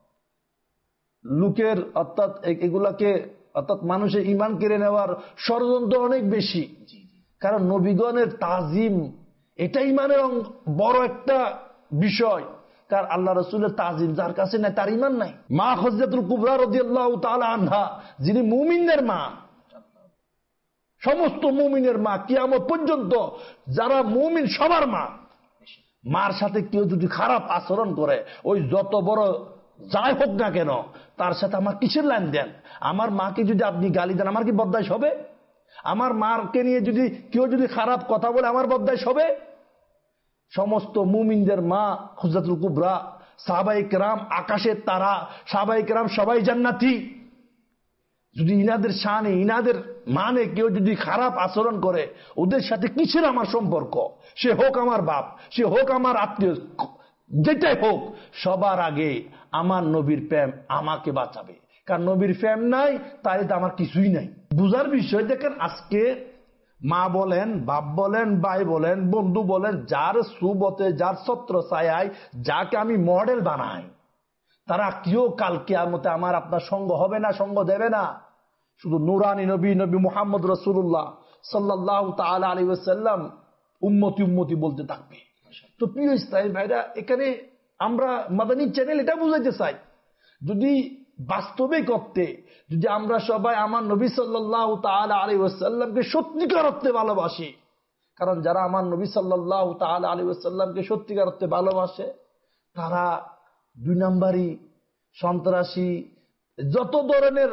লোকের, অর্থাৎ এগুলাকে অর্থাৎ মানুষের ঈমান কেড়ে নেওয়ার ষড়যন্ত্র অনেক বেশি। কারণ নবীগণের তাজিম এটা ঈমানের বড় একটা বিষয়। কারণ আল্লাহ রসুলের তাজিম যার কাছে নাই তার ঈমান নাই। মা খদিজাতুল কুবরা রাদিয়াল্লাহু তাআলা আনহা, যিনি মুমিনদের মা, সমস্ত মুমিনের মা, কিয়ামত পর্যন্ত যারা মুমিন সবার মা, মার সাথে কেউ যদি খারাপ আচরণ করে, ওই যত বড় যাই হোক না কেন, তার সাথে আমার কিসের লাইন দেন? আমার মাকে যদি আপনি গালি দেন, আমার কি বদদাইশ হবে? আমার মাকে নিয়ে যদি কেউ যদি খারাপ কথা বলে, আমার বদদাইশ হবে? সমস্ত মুমিনদের মা খুজরাতুল কুবরা, সাহাবায়ে কেরাম আকাশের তারা, সাহাবায়ে কেরাম সবাই জান্নাতি। যদি ইনাদের শানে, ইনাদের মানে কেউ যদি খারাপ আচরণ করে, ওদের সাথে কিসের আমার সম্পর্ক? সে হোক আমার বাপ, সে হোক আমার আত্মীয়, যেটাই হোক, সবার আগে আমার নবীর প্রেম আমাকে বাঁচাবে। কারণ নবীর প্রেম নাই তাহলে তো আমার কিছুই নাই। বুঝার বিষয় দেখেন, আজকে মা বলেন, বাপ বলেন, ভাই বলেন, বন্ধু বলেন, যার সুবতে, যার ছত্র ছায়ায় যাকে আমি মডেল বানাই, তারা কেউ কাল কিয়ামতে আমার আপনার সঙ্গ হবে না, সঙ্গ দেবে না। শুধু নুরানি নবী নবী মুহাম্মদ রাসূলুল্লাহ সাল্লাল্লাহু তাআলা আলাইহি ওয়াসাল্লাম উম্মতি উম্মতি বলতে থাকবে। তো প্রিয় ইসলামী ভাইরা, এখানে আমরা মাদানী চ্যানেল এটা বুঝাইতে চাই, যদি বাস্তবে করতে, যদি আমরা সবাই আমার নবী সাল্লাল্লাহু তাআলা আলাইহি ওয়াসাল্লামকে সত্যিকার অর্থে ভালোবাসি, কারণ যারা আমার নবী সাল্লাল্লাহু তাআলা আলাইহি ওয়াসাল্লামকে সত্যিকার অর্থে ভালোবাসে, তারা দুই নাম্বারি, সন্ত্রাসী, যত ধরনের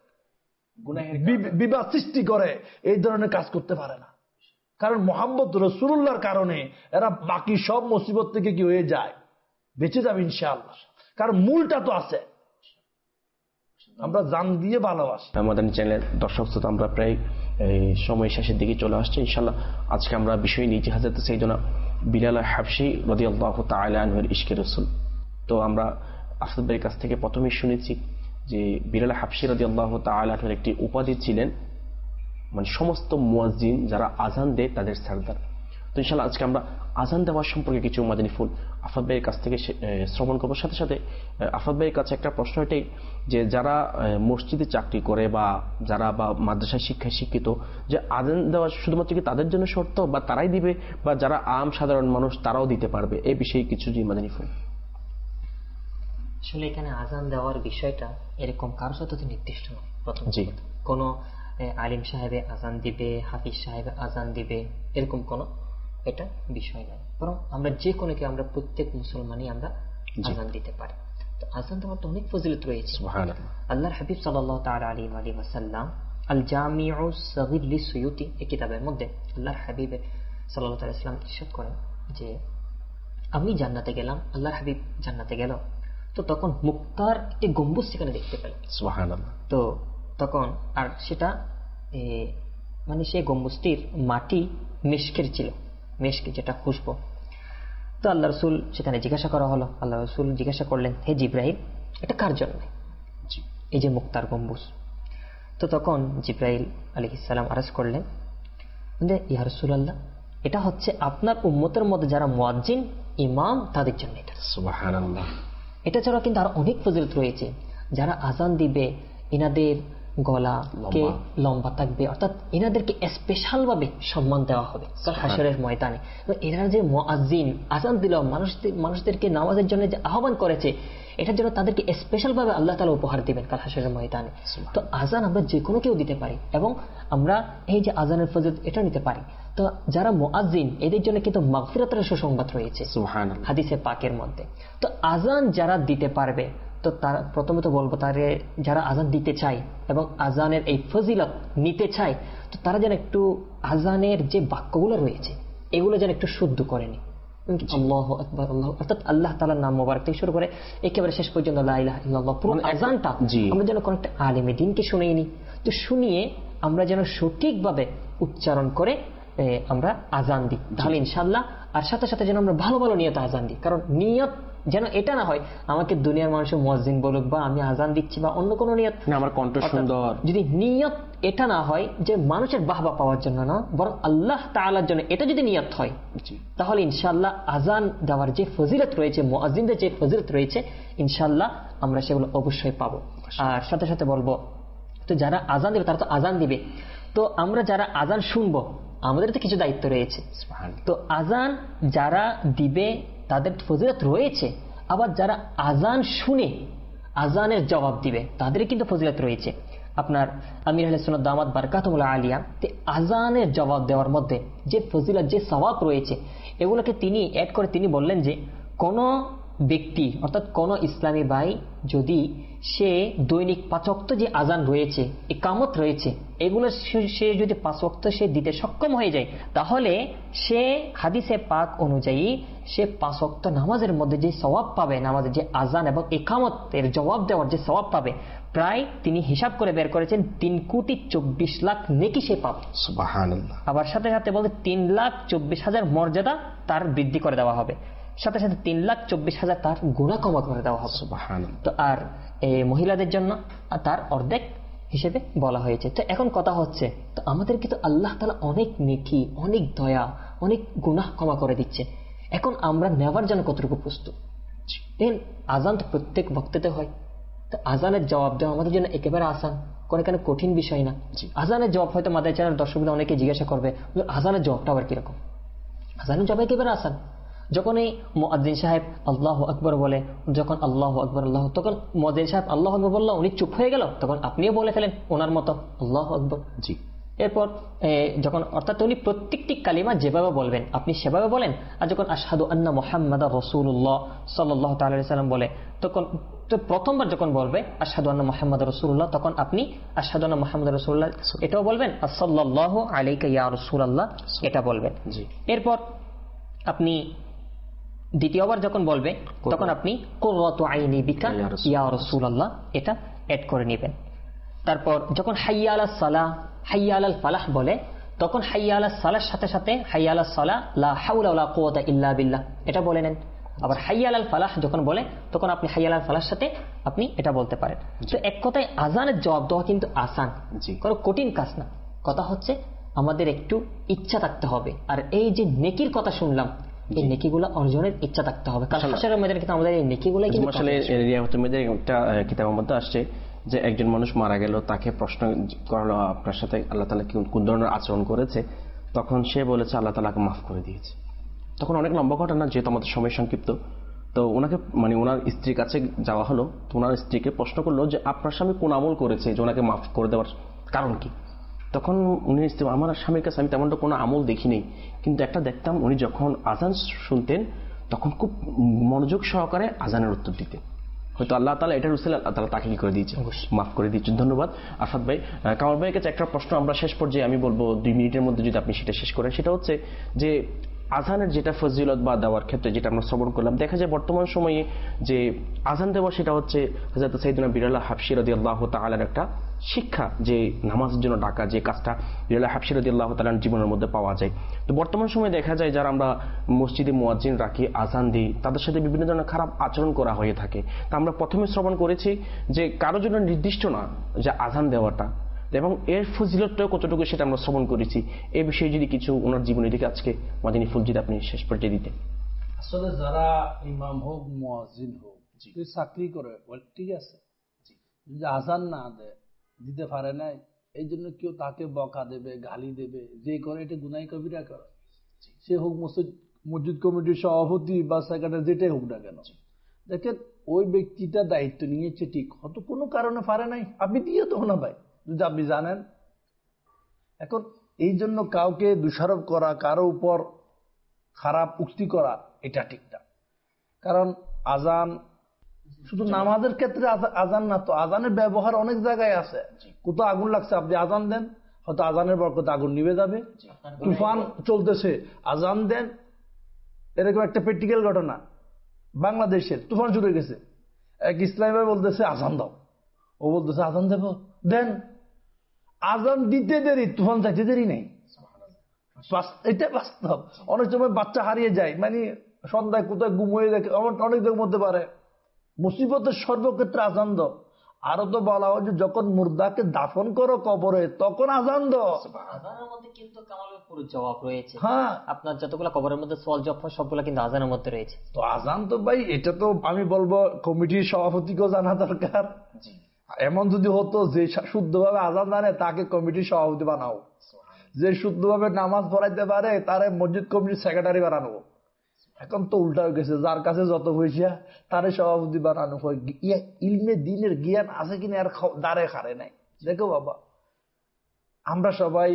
বিবাদ সৃষ্টি করে এই ধরনের কাজ করতে পারে না। কারণ মুহাম্মদ রাসূলুল্লাহর কারণে এরা বাকি সব মুসিবত থেকে কি হয়ে যায়, বেঁচে যাবে ইনশাআল্লাহ, কারণ মূলটা তো আছে, আমরা জান দিয়ে ভালোবাসি।
আমাদের চ্যানেলের দর্শক শ্রোতা, আমরা প্রায় সময় শেষের দিকে চলে আসছে। ইনশাআল্লাহ আজকে আমরা বিষয় নিয়েছি হযরত সাইয়েদনা বিলাল হাবশী রাদিয়াল্লাহু তাআলা আনহুর ইশকে রাসূল। তো আমরা আফসাদ ভাইয়ের কাছ থেকে প্রথমেই শুনেছি যে বিলাল হাবশী রাদিয়াল্লাহু তাআলা আনহুর একটি উপাধি ছিলেন, মানে সমস্ত মুয়াজ্জিন যারা আজান দেয় তাদের সরদার। তো ইনশাআল্লাহ আজকে আমরা আজান দেওয়ার সম্পর্কে কিছু মাদানী ফুল আফাদ ভাইয়ের কাছ থেকে শ্রবণ করবো। সাথে সাথে আফাদ ভাইয়ের কাছে একটা প্রশ্ন এটাই যে যারা মসজিদে চাকরি করে বা যারা বা মাদ্রাসায় শিক্ষায় শিক্ষিত, যে আজান দেওয়া শুধুমাত্র কি তাদের জন্য শর্ত বা তারাই দিবে, বা যারা আম সাধারণ মানুষ তারাও দিতে পারবে, এই বিষয়ে কিছু জি মাদানী ফুল।
আসলে এখানে আজান দেওয়ার বিষয়টা এরকম কারোর সাথে তো নির্দিষ্ট নয়। প্রথম জি কোন আলিম সাহেবে আজান দিবে, হাফিজ সাহেবে আজান দিবে, এরকম কোন এটা বিষয় নয়, বরং আমরা যে কোনো কে আমরা প্রত্যেক মুসলমানই আমরা আজান দিতে পারি। তো আজান দেওয়ার তো অনেক ফজিলত রয়েছে। আল্লাহর হাবিব সাল্লাল্লাহু তাআলা আলাইহি ওয়াসাল্লাম আল জামিউ সাগীর লিসুয়ুতি এই কিতাবের মধ্যে আল্লাহর হাবিব সাল্লাল্লাহু আলাইহি ওয়াসাল্লাম ইরশাদ করেন যে আমি জান্নাতে গেলাম, আল্লাহর হাবিব জান্নাতে গেল, তো তখন মুক্তার একটি গম্বুজ সেখানে দেখতে পেলেন। সুবহানাল্লাহ। তো তখন আর সেটা মানে সেই গম্বুজটির মাটি মিশকের ছিল, মেশকে যেটা খুশবো। তো আল্লাহ রসুল সেখানে জিজ্ঞাসা করা হলো, আল্লাহ রসুল জিজ্ঞাসা করলেন, হে জিব্রাইল, এটা কার জন্য এই যে মুক্তার গম্বুজ? তো তখন জিব্রাইল আলাইহিস সালাম আরজ করলেন, ইয়া রাসূলুল্লাহ, এটা হচ্ছে আপনার উম্মতের মধ্যে যারা মুয়াজ্জিন ইমাম তাদের জন্য এটা। সুবহানাল্লাহ। এটা ছাড়া কিন্তু আর অনেক ফজিলত রয়েছে। যারা আজান দিবে এনাদের গলা কে লম্বা থাকবে, অর্থাৎ এনাদেরকে স্পেশাল ভাবে সম্মান দেওয়া হবে কাল হাশরের ময়দানে। এনারা যে মুয়াজ্জিন আজান দিল, মানুষদের মানুষদেরকে নামাজের জন্য যে আহ্বান করেছে, এটার জন্য তাদেরকে স্পেশাল ভাবে আল্লাহ তাআলা উপহার দিবেন কাল হাশরের ময়দানে। তো আজান আমরা যে কোনো কেউ দিতে পারি এবং আমরা এই যে আজানের ফজিলত এটা নিতে পারি। তো যারা মুয়াজ্জিন এদের জন্য কিন্তু মাগফিরাতের সুসংবাদ রয়েছে সুবহানাল্লাহ হাদিসে পাকের মধ্যে। তো আজান যারা দিতে পারবে, তো তার প্রথমে তো বলবো তারে যারা আজান দিতে চায় এবং আজানের এই ফজিলত নিতে চায়, তো তারা যেন একটু আজানের যে বাক্যগুলো রয়েছে এগুলো যেন একটু শুদ্ধ করে নি। আল্লাহু আকবার, আল্লাহ অর্থাৎ আল্লাহ তাআলার নাম মোবারক থেকে শুরু করে একেবারে শেষ পর্যন্ত লা ইলাহা ইল্লাল্লাহ পুরো আজানটা আমরা যেন কোন একটা আলেমে দ্বীনকে শুনিয়ে নি। তো শুনিয়ে আমরা যেন সঠিকভাবে উচ্চারণ করে আমরা আজান দিই, তাহলে ইনশাআল্লাহ। আর সাথে সাথে যেন আমরা ভালো ভালো নিয়তে আজান দিই, কারণ নিয়ত যেন এটা না হয় আমাকে দুনিয়ার মানুষের মুয়াজ্জিন বলুক বা আমি আজান দিচ্ছি বা অন্য কোনো নিয়ত না, আমার কণ্ঠ সুন্দর, যদি নিয়ত এটা না হয় যে মানুষের বাহবা পাওয়ার জন্য না, বরং আল্লাহ তাআলার জন্য, এটা যদি নিয়ত হয় তাহলে ইনশাআল্লাহ আজান দেওয়ার যে ফজিলত রয়েছে, মুয়াজ্জিনদের যে ফজিলত রয়েছে, ইনশাআল্লাহ আমরা সেগুলো অবশ্যই পাবো। আর সাথে সাথে বলবো, তো যারা আজান দিবে তারা তো আজান দিবে, তো আমরা যারা আজান শুনবো আমাদের তো কিছু দায়িত্ব রয়েছে। তো আজান যারা দিবে তাদের ফজিলত রয়েছে, আবার যারা আজান শুনে আজানের জবাব দিবে তাদের কিন্তু ফজিলত রয়েছে। আপনার আমির আহলে সুন্নাত দামাত বারকাতুহুল আলিয়া আজানের জবাব দেওয়ার মধ্যে যে ফজিলত, যে সওয়াব রয়েছে, এগুলোকে তিনি অ্যাড করে তিনি বললেন যে কোন ব্যক্তি অর্থাৎ কোন ইসলামী ভাই যদি সে দৈনিক পাঁচ ওয়াক্ত যে আজান রয়েছে, ইকামত রয়েছে, এগুলো সে যদি পাঁচ ওয়াক্ত সে দিতে সক্ষম হয়ে যায়, তাহলে সে হাদিসে পাক অনুযায়ী সে পাঁচ ওয়াক্ত নামাজের মধ্যে যে সওয়াব পাবে, নামাজের যে আজান এবং ইকামতের জবাব দেওয়ার যে সওয়াব পাবে, প্রায় তিনি হিসাব করে বের করেছেন তিন কোটি চব্বিশ লাখ নেকি সে পাবে। সুবহানাল্লাহ। আবার সাথে সাথে বলতে তিন লাখ চব্বিশ হাজার মর্যাদা তার বৃদ্ধি করে দেওয়া হবে, সাথে সাথে তিন লাখ চব্বিশ হাজার তার গুনাহ ক্ষমা করে দেওয়া হবে। তো আর মহিলাদের জন্য তার অর্ধেক হিসেবে বলা হয়েছে। তো এখন কথা হচ্ছে, তো আমাদের কিন্তু আল্লাহ তাআলা অনেক নেকি, অনেক দয়া, অনেক গুনাহ ক্ষমা করে দিচ্ছে। এখন আমরা নেওয়ার জন্য কতটুকু প্রস্তুত? দেন আজান তো প্রত্যেক বক্তব্যে হয়, তো আজানের জবাব দেওয়া আমাদের জন্য একেবারে আসান, কোন এখানে কঠিন বিষয় না। আজানের জবাব হয়তো মাদার চ্যানেল দর্শকরা অনেকে জিজ্ঞাসা করবে, আজানের জবাবটা আবার কিরকম? আজানের জবাব একেবারে আসান। যখন এই মুয়াজ্জিন সাহেব আল্লাহু আকবার বলে, যখন আল্লাহু আকবার আল্লাহ, তখন মুয়াজ্জিন সাহেব আল্লাহু আকবার বলল, উনি চুপ হয়ে গেল, তখন আপনিও বলে ফেলেন ওনার মতো আল্লাহু আকবার। জি। এরপর যখন অর্থাৎ উনি প্রত্যেকটি কালিমা যেভাবে বলবেন আপনি সেভাবে বলেন। আর যখন আশহাদু আন্না মুহাম্মাদার রাসূলুল্লাহ সাল্লাল্লাহু তাআলা আলাইহি সাল্লাম বলে, তখন তো প্রথমবার যখন বলবে আশহাদু আন্না মুহাম্মাদার রাসূলুল্লাহ, তখন আপনি আশহাদু আন্না মুহাম্মাদার রাসূলুল্লাহ এটাও বলবেন, সাল্লাল্লাহু আলাইকা ইয়া রাসূলুল্লাহ এটা বলবেন। জি। এরপর আপনি দ্বিতীয়বার যখন বলবে তখন আপনি কুররাতু আইনি বিকা ইয়া রাসূলুল্লাহ এটা অ্যাড করে নেবেন। তারপর যখন হাইয়া আলাস সালাহ হাইয়া আলাল ফালাহ বলে তখন হাইয়া আলাস সালাহর সাথে সাথে হাইয়া আলাস সালাহ লা হাওলা ওয়ালা কুওয়াতা ইল্লা বিল্লাহ এটা বলে নেন। আবার হাইয়া আলাল ফালাহ যখন বলে তখন আপনি হাইয়া আলাল ফালাহর সাথে আপনি এটা বলতে পারেন। তো এক কথায় আজানের জবাব দেওয়া কিন্তু আসান, কোনো কঠিন কাজ না। কথা হচ্ছে আমাদের একটু ইচ্ছা থাকতে হবে। আর এই যে নেকির কথা শুনলাম এই নেকিগুলো অর্জনের ইচ্ছা থাকতে হবে। কারণ হাশরের ময়দানে কিন্তু আমাদের এই নেকিগুলো কিন্তু
আসলে রিয়ায়াতুল মধ্যে একটা কিতাবের মধ্যে আসছে যে একজন মানুষ মারা গেল, তাকে প্রশ্ন করলো আপনার সাথে আল্লাহ তাআলা কোন ধরনের আচরণ করেছে, তখন সে বলেছে আল্লাহ তাআলাকে মাফ করে দিয়েছে। তখন অনেক লম্বা ঘটনা, যেহেতু আমাদের সময় সংক্ষিপ্ত, তো ওনাকে মানে ওনার স্ত্রীর কাছে যাওয়া হলো। তো ওনার স্ত্রীকে প্রশ্ন করলো যে আপনার স্বামী কোন আমল করেছে যে ওনাকে মাফ করে দেওয়ার কারণ কি? তখন উনি স্ত্রী আমার স্বামীর কাছে আমি তেমনটা কোনো আমল দেখি নেই, কিন্তু একটা দেখতাম উনি যখন আজান শুনতেন তখন খুব মনোযোগ সহকারে আজানের উত্তর দিতেন। হয়তো আল্লাহ তাআলা এটার উসিলায় আল্লাহ তাআলা তাকে কি করে দিয়েছে, মাফ করে দিয়েছে। ধন্যবাদ আফাদ ভাই। কামাল ভাইয়ের কাছে একটা প্রশ্ন আমরা শেষ পর্যায়ে আমি বলবো দুই মিনিটের মধ্যে যদি আপনি সেটা শেষ করেন, সেটা হচ্ছে যে আজানের যেটা ফজিলত বা দেওয়ার ক্ষেত্রে যেটা আমরা শ্রবণ করলাম, দেখা যায় বর্তমান সময়ে যে আজান দেওয়া সেটা হচ্ছে হযরত সাইয়েদনা বিলাল হাবশী রাদিয়াল্লাহু তাআলার একটা শিক্ষা, যে নামাজের জন্য ডাকা, যে কাজটা বিলাল হাবশী রাদিয়াল্লাহু তাআলার জীবনের মধ্যে পাওয়া যায়। তো বর্তমান সময়ে দেখা যায় যারা আমরা মসজিদে মুয়াজ্জিন রাখি, আজান দিই, তাদের সাথে বিভিন্ন ধরনের খারাপ আচরণ করা হয়ে থাকে। তা আমরা প্রথমে শ্রবণ করেছি যে কারোর জন্য নির্দিষ্ট না যে আজান দেওয়াটা, এবং এর ফজিলতটাও কতটুকু সেটা আমরা শ্রবণ করেছি। এই বিষয়ে যদি কিছু ওনার জীবনী থেকে আজকে মাদানী ফুল যদি আপনি শেষ পর্যায়ে দিতেন।
আসলে যারা ইমাম হোক মুয়াজ্জিন হোক চাকরি করে ঠিক আছে, যদি আজান না দেয় দিতে পারে না, এই জন্য কেউ তাকে বকা দেবে, গালি দেবে, যে করে এটা গুনাহ কবিরা করে, সে হোক মসজিদ মসজিদ কমিটির সভাপতি বা সেক্রেটারি যেটাই হোক না কেন, দেখেন ওই ব্যক্তিটা দায়িত্ব নিয়েছে ঠিক, হয়তো কোনো কারণে পারে নাই, আপনি দিয়ে তো না ভাই যদি আপনি জানেন। এখন এই জন্য কাউকে দোষারোপ করা, কারো উপর খারাপ উক্তি করা এটা ঠিক না। কারণ আজান শুধু নামাজের ক্ষেত্রে আজান না, তো আজানের ব্যবহার অনেক জায়গায় আছে। কোথাও আগুন লাগছে আপনি আজান দেন, হয়তো আজানের বরকতে আগুন নিভে যাবে। তুফান চলতেছে আজান দেন, এরকম একটা প্র্যাকটিক্যাল ঘটনা বাংলাদেশের, তুফান শুরু হয়ে গেছে, এক ইসলামী ভাই বলতেছে আজান দাও, ও বলতেছে আজান দেব দেন, আজান দিতে দেরি তুফান যাইতে দেরি নেই। এটা বাস্তব। অনেক সময় বাচ্চা হারিয়ে যায়, মানে সন্ধ্যায় কোথায় গুম হয়ে দেখে অনেক দিকের মধ্যে পারে। মুসিবতের সর্বক্ষেত্রে আজান দাও। আরো তো বলা হয় যে যখন মুর্দাকে দাফন করো কবরে তখন আজান দাও।
আজানের মধ্যে কিন্তু কামালের পুরো জবাব রয়েছে।
হ্যাঁ,
আপনার যতগুলো কবরের মধ্যে সওয়াল জবাব সবগুলো কিন্তু আজানের মধ্যে রয়েছে।
তো আজান তো ভাই এটা তো আমি বলবো কমিটির সভাপতিকেও জানা দরকার। এমন যদি হতো যে শুদ্ধভাবে আজান জানে তাকে কমিটির সভাপতি বানাও, যে শুদ্ধভাবে নামাজ পড়াইতে পারে তারে মসজিদ কমিটির সেক্রেটারি বানানো। এখন তো উল্টা হয়ে গেছে, যার কাছে যত পয়সা তারে সভাপতি বানানো হয়। ইলমে দিনের জ্ঞান আছে কিনা আর দাঁড়ে খারে নাই। দেখো বাবা, আমরা সবাই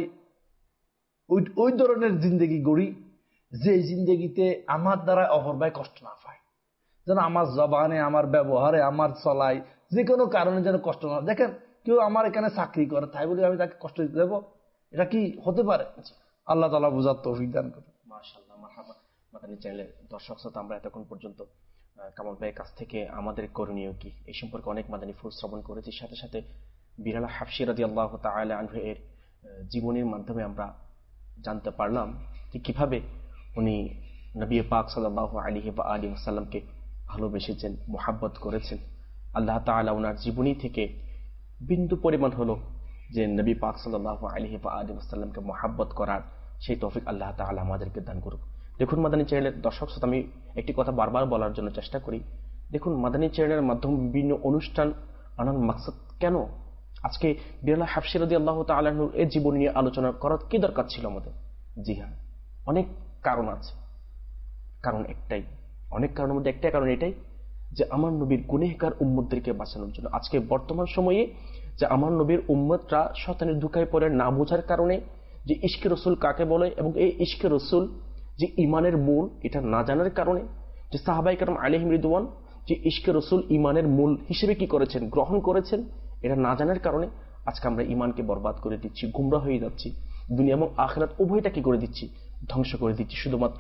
ওই ওই ধরনের জিন্দেগি গড়ি যে জিন্দেগিতে আমার দ্বারা অপর ভাই কষ্ট না পায়, যেন আমার জবানে, আমার ব্যবহারে, আমার চলাই যে কোনো কারণে যেন কষ্ট না। দেখেন কেউ আমার এখানে চাকরি করে, তাই বলে আমি তাকে কষ্ট দিতে দেবো? এটা কি হতে পারে? আল্লাহ তাআলা বুঝার তৌফিক দান করুন।
মাশাআল্লাহ, মারহাবা। মাদানী চ্যানেলের দর্শক শ্রোতা, আমরা এতক্ষণ পর্যন্ত কামাল ভাইয়ের কাছ থেকে আমাদের করণীয় কি এই সম্পর্কে অনেক মাদানী ফুল শ্রবণ করেছি। সাথে সাথে বিলাল হাবশী রাদিয়াল্লাহু তাআলা আনহু এর জীবনের মাধ্যমে আমরা জানতে পারলাম যে কিভাবে উনি নবী পাক সাল্লাল্লাহু আলাইহি ওয়া আলিহি ওয়াসাল্লামকে ভালোবেসেছেন, মুহাব্বত করেছেন। আল্লাহ তাআলা ওনার জীবনী থেকে বিন্দু পরিমাণ হলো যে নবী পাক সাল্লাল্লাহু আলাইহি ওয়া আলিহি ওয়াসাল্লামকে মুহাব্বত করার সেই তৌফিক আল্লাহ তাআলা আমাদেরকে দান করুক। দেখুন মাদানী চ্যানেলের দর্শক শ্রোতা, আমি একটি কথা বারবার বলার জন্য চেষ্টা করি। দেখুন মাদানী চ্যানেলের মাধ্যমে বিভিন্ন অনুষ্ঠান আনার মাকসাদ কেন? আজকে বিলাল হাবশী রাদিয়াল্লাহু তাআলা আনহুর এর জীবন নিয়ে আলোচনা করার কি দরকার ছিল আমাদের? জি হ্যাঁ, অনেক কারণ আছে। কারণ একটাই, অনেক কারণের মধ্যে একটাই কারণ এটাই যে আমার নবীর গুনাহগার উম্মতদেরকে বাঁচানোর জন্য। আজকে বর্তমান সময়ে যে আমার নবীর উম্মতরা শয়তানের ধোঁকায় পড়ে না বোঝার কারণে যে ইশকে রসুল কাকে বলে এবং এই ইশকে রসুল যে ইমানের মূল এটা না জানার কারণে, যে সাহাবায়ে কেরাম আলাইহিম রিদওয়ান যে ইশকে রসুল ইমানের মূল হিসেবে কি করেছেন, গ্রহণ করেছেন, এটা না জানার কারণে আজকে আমরা ইমানকে বরবাদ করে দিচ্ছি, গুমরা হয়ে যাচ্ছি, দুনিয়া এবং আখিরাত উভয়টা কি করে দিচ্ছি, ধ্বংস করে দিচ্ছি, শুধুমাত্র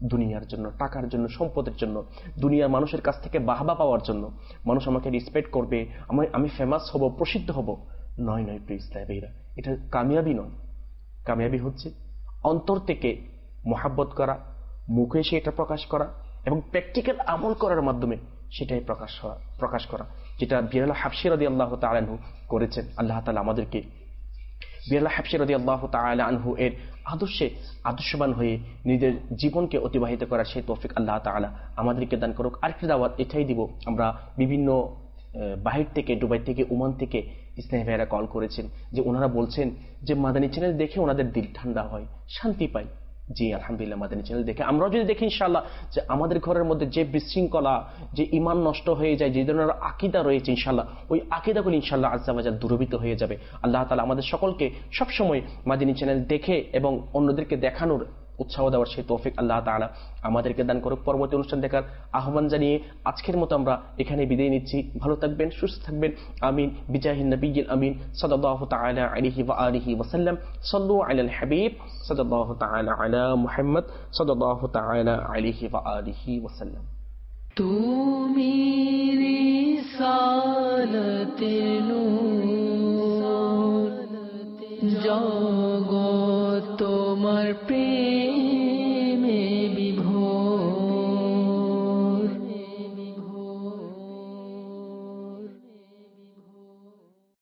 দুনিয়ার জন্য, টাকার জন্য, সম্পদের জন্য, দুনিয়ার মানুষের কাছ থেকে বাহবা পাওয়ার জন্য, মানুষ আমাকে রেসপেক্ট করবে, আমি আমি ফেমাস হব, প্রসিদ্ধ হব। নয় নয় প্রিয় ইসলামী ভাইরা, এটা কামিয়াবি নয়। কামিয়াবি হচ্ছে অন্তর থেকে মোহাব্বত করা, মুখে এসে এটা প্রকাশ করা এবং প্র্যাকটিক্যাল আমল করার মাধ্যমে সেটাই প্রকাশ প্রকাশ করা, যেটা বিলাল হাবশী রাদিয়াল্লাহু তাআলা আনহু করেছেন। আল্লাহ তাআলা আমাদেরকে বিলাল হাবশী রাদিয়াল্লাহু তাআলা আনহু এর আদর্শে আদর্শবান হয়ে নিজের জীবনকে অতিবাহিত করার সেই তৌফিক আল্লাহ তাআলা আমাদেরকে দান করুক। আরেকটি দাওয়াত এটাই দিব, আমরা বিভিন্ন বাহির থেকে, দুবাই থেকে, ওমান থেকে ইসলামী ভাইয়েরা কল করেছেন যে ওনারা বলছেন যে মাদানী চ্যানেল দেখে ওনাদের দিল ঠান্ডা হয়, শান্তি পায়। জি আলহামদুলিল্লাহ, মাদানী চ্যানেল দেখে আমরাও যদি দেখি ইনশাআল্লাহ যে আমাদের ঘরের মধ্যে যে বিশৃঙ্খলা, যে ঈমান নষ্ট হয়ে যায়, যে ধরনের আকীদা রয়েছে ইনশাআল্লাহ ওই আকীদাগুলো ইনশাআল্লাহ আজ্জা ওয়াজাল দূরীভূত হয়ে যাবে। আল্লাহ তাআলা আমাদের সকলকে সবসময় মাদানী চ্যানেল দেখে এবং অন্যদেরকে দেখানোর, উৎসাহ দেওয়ার সেই তৌফিক আল্লাহ তাআলা আমাদেরকে দান করুক। পরবর্তী অনুষ্ঠান দেখার আহ্বান জানিয়ে আজকের মতো আমরা এখানে বিদায় নিচ্ছি। ভালো থাকবেন, সুস্থ থাকবেন। আমিন। বিজাহিন নবিয়্যিল আমিন সাল্লাল্লাহু তাআলা আলাইহি ওয়া আলিহি ওয়া সাল্লাম। সাল্লু আলাল হাবিব সাল্লাল্লাহু তাআলা আলা মুহাম্মদ সাল্লাল্লাহু তাআলা আলাইহি ওয়া আলিহি ওয়া সাল্লাম।
তুমি রিসালাতের নূর, জগৎ তোমার প্রেম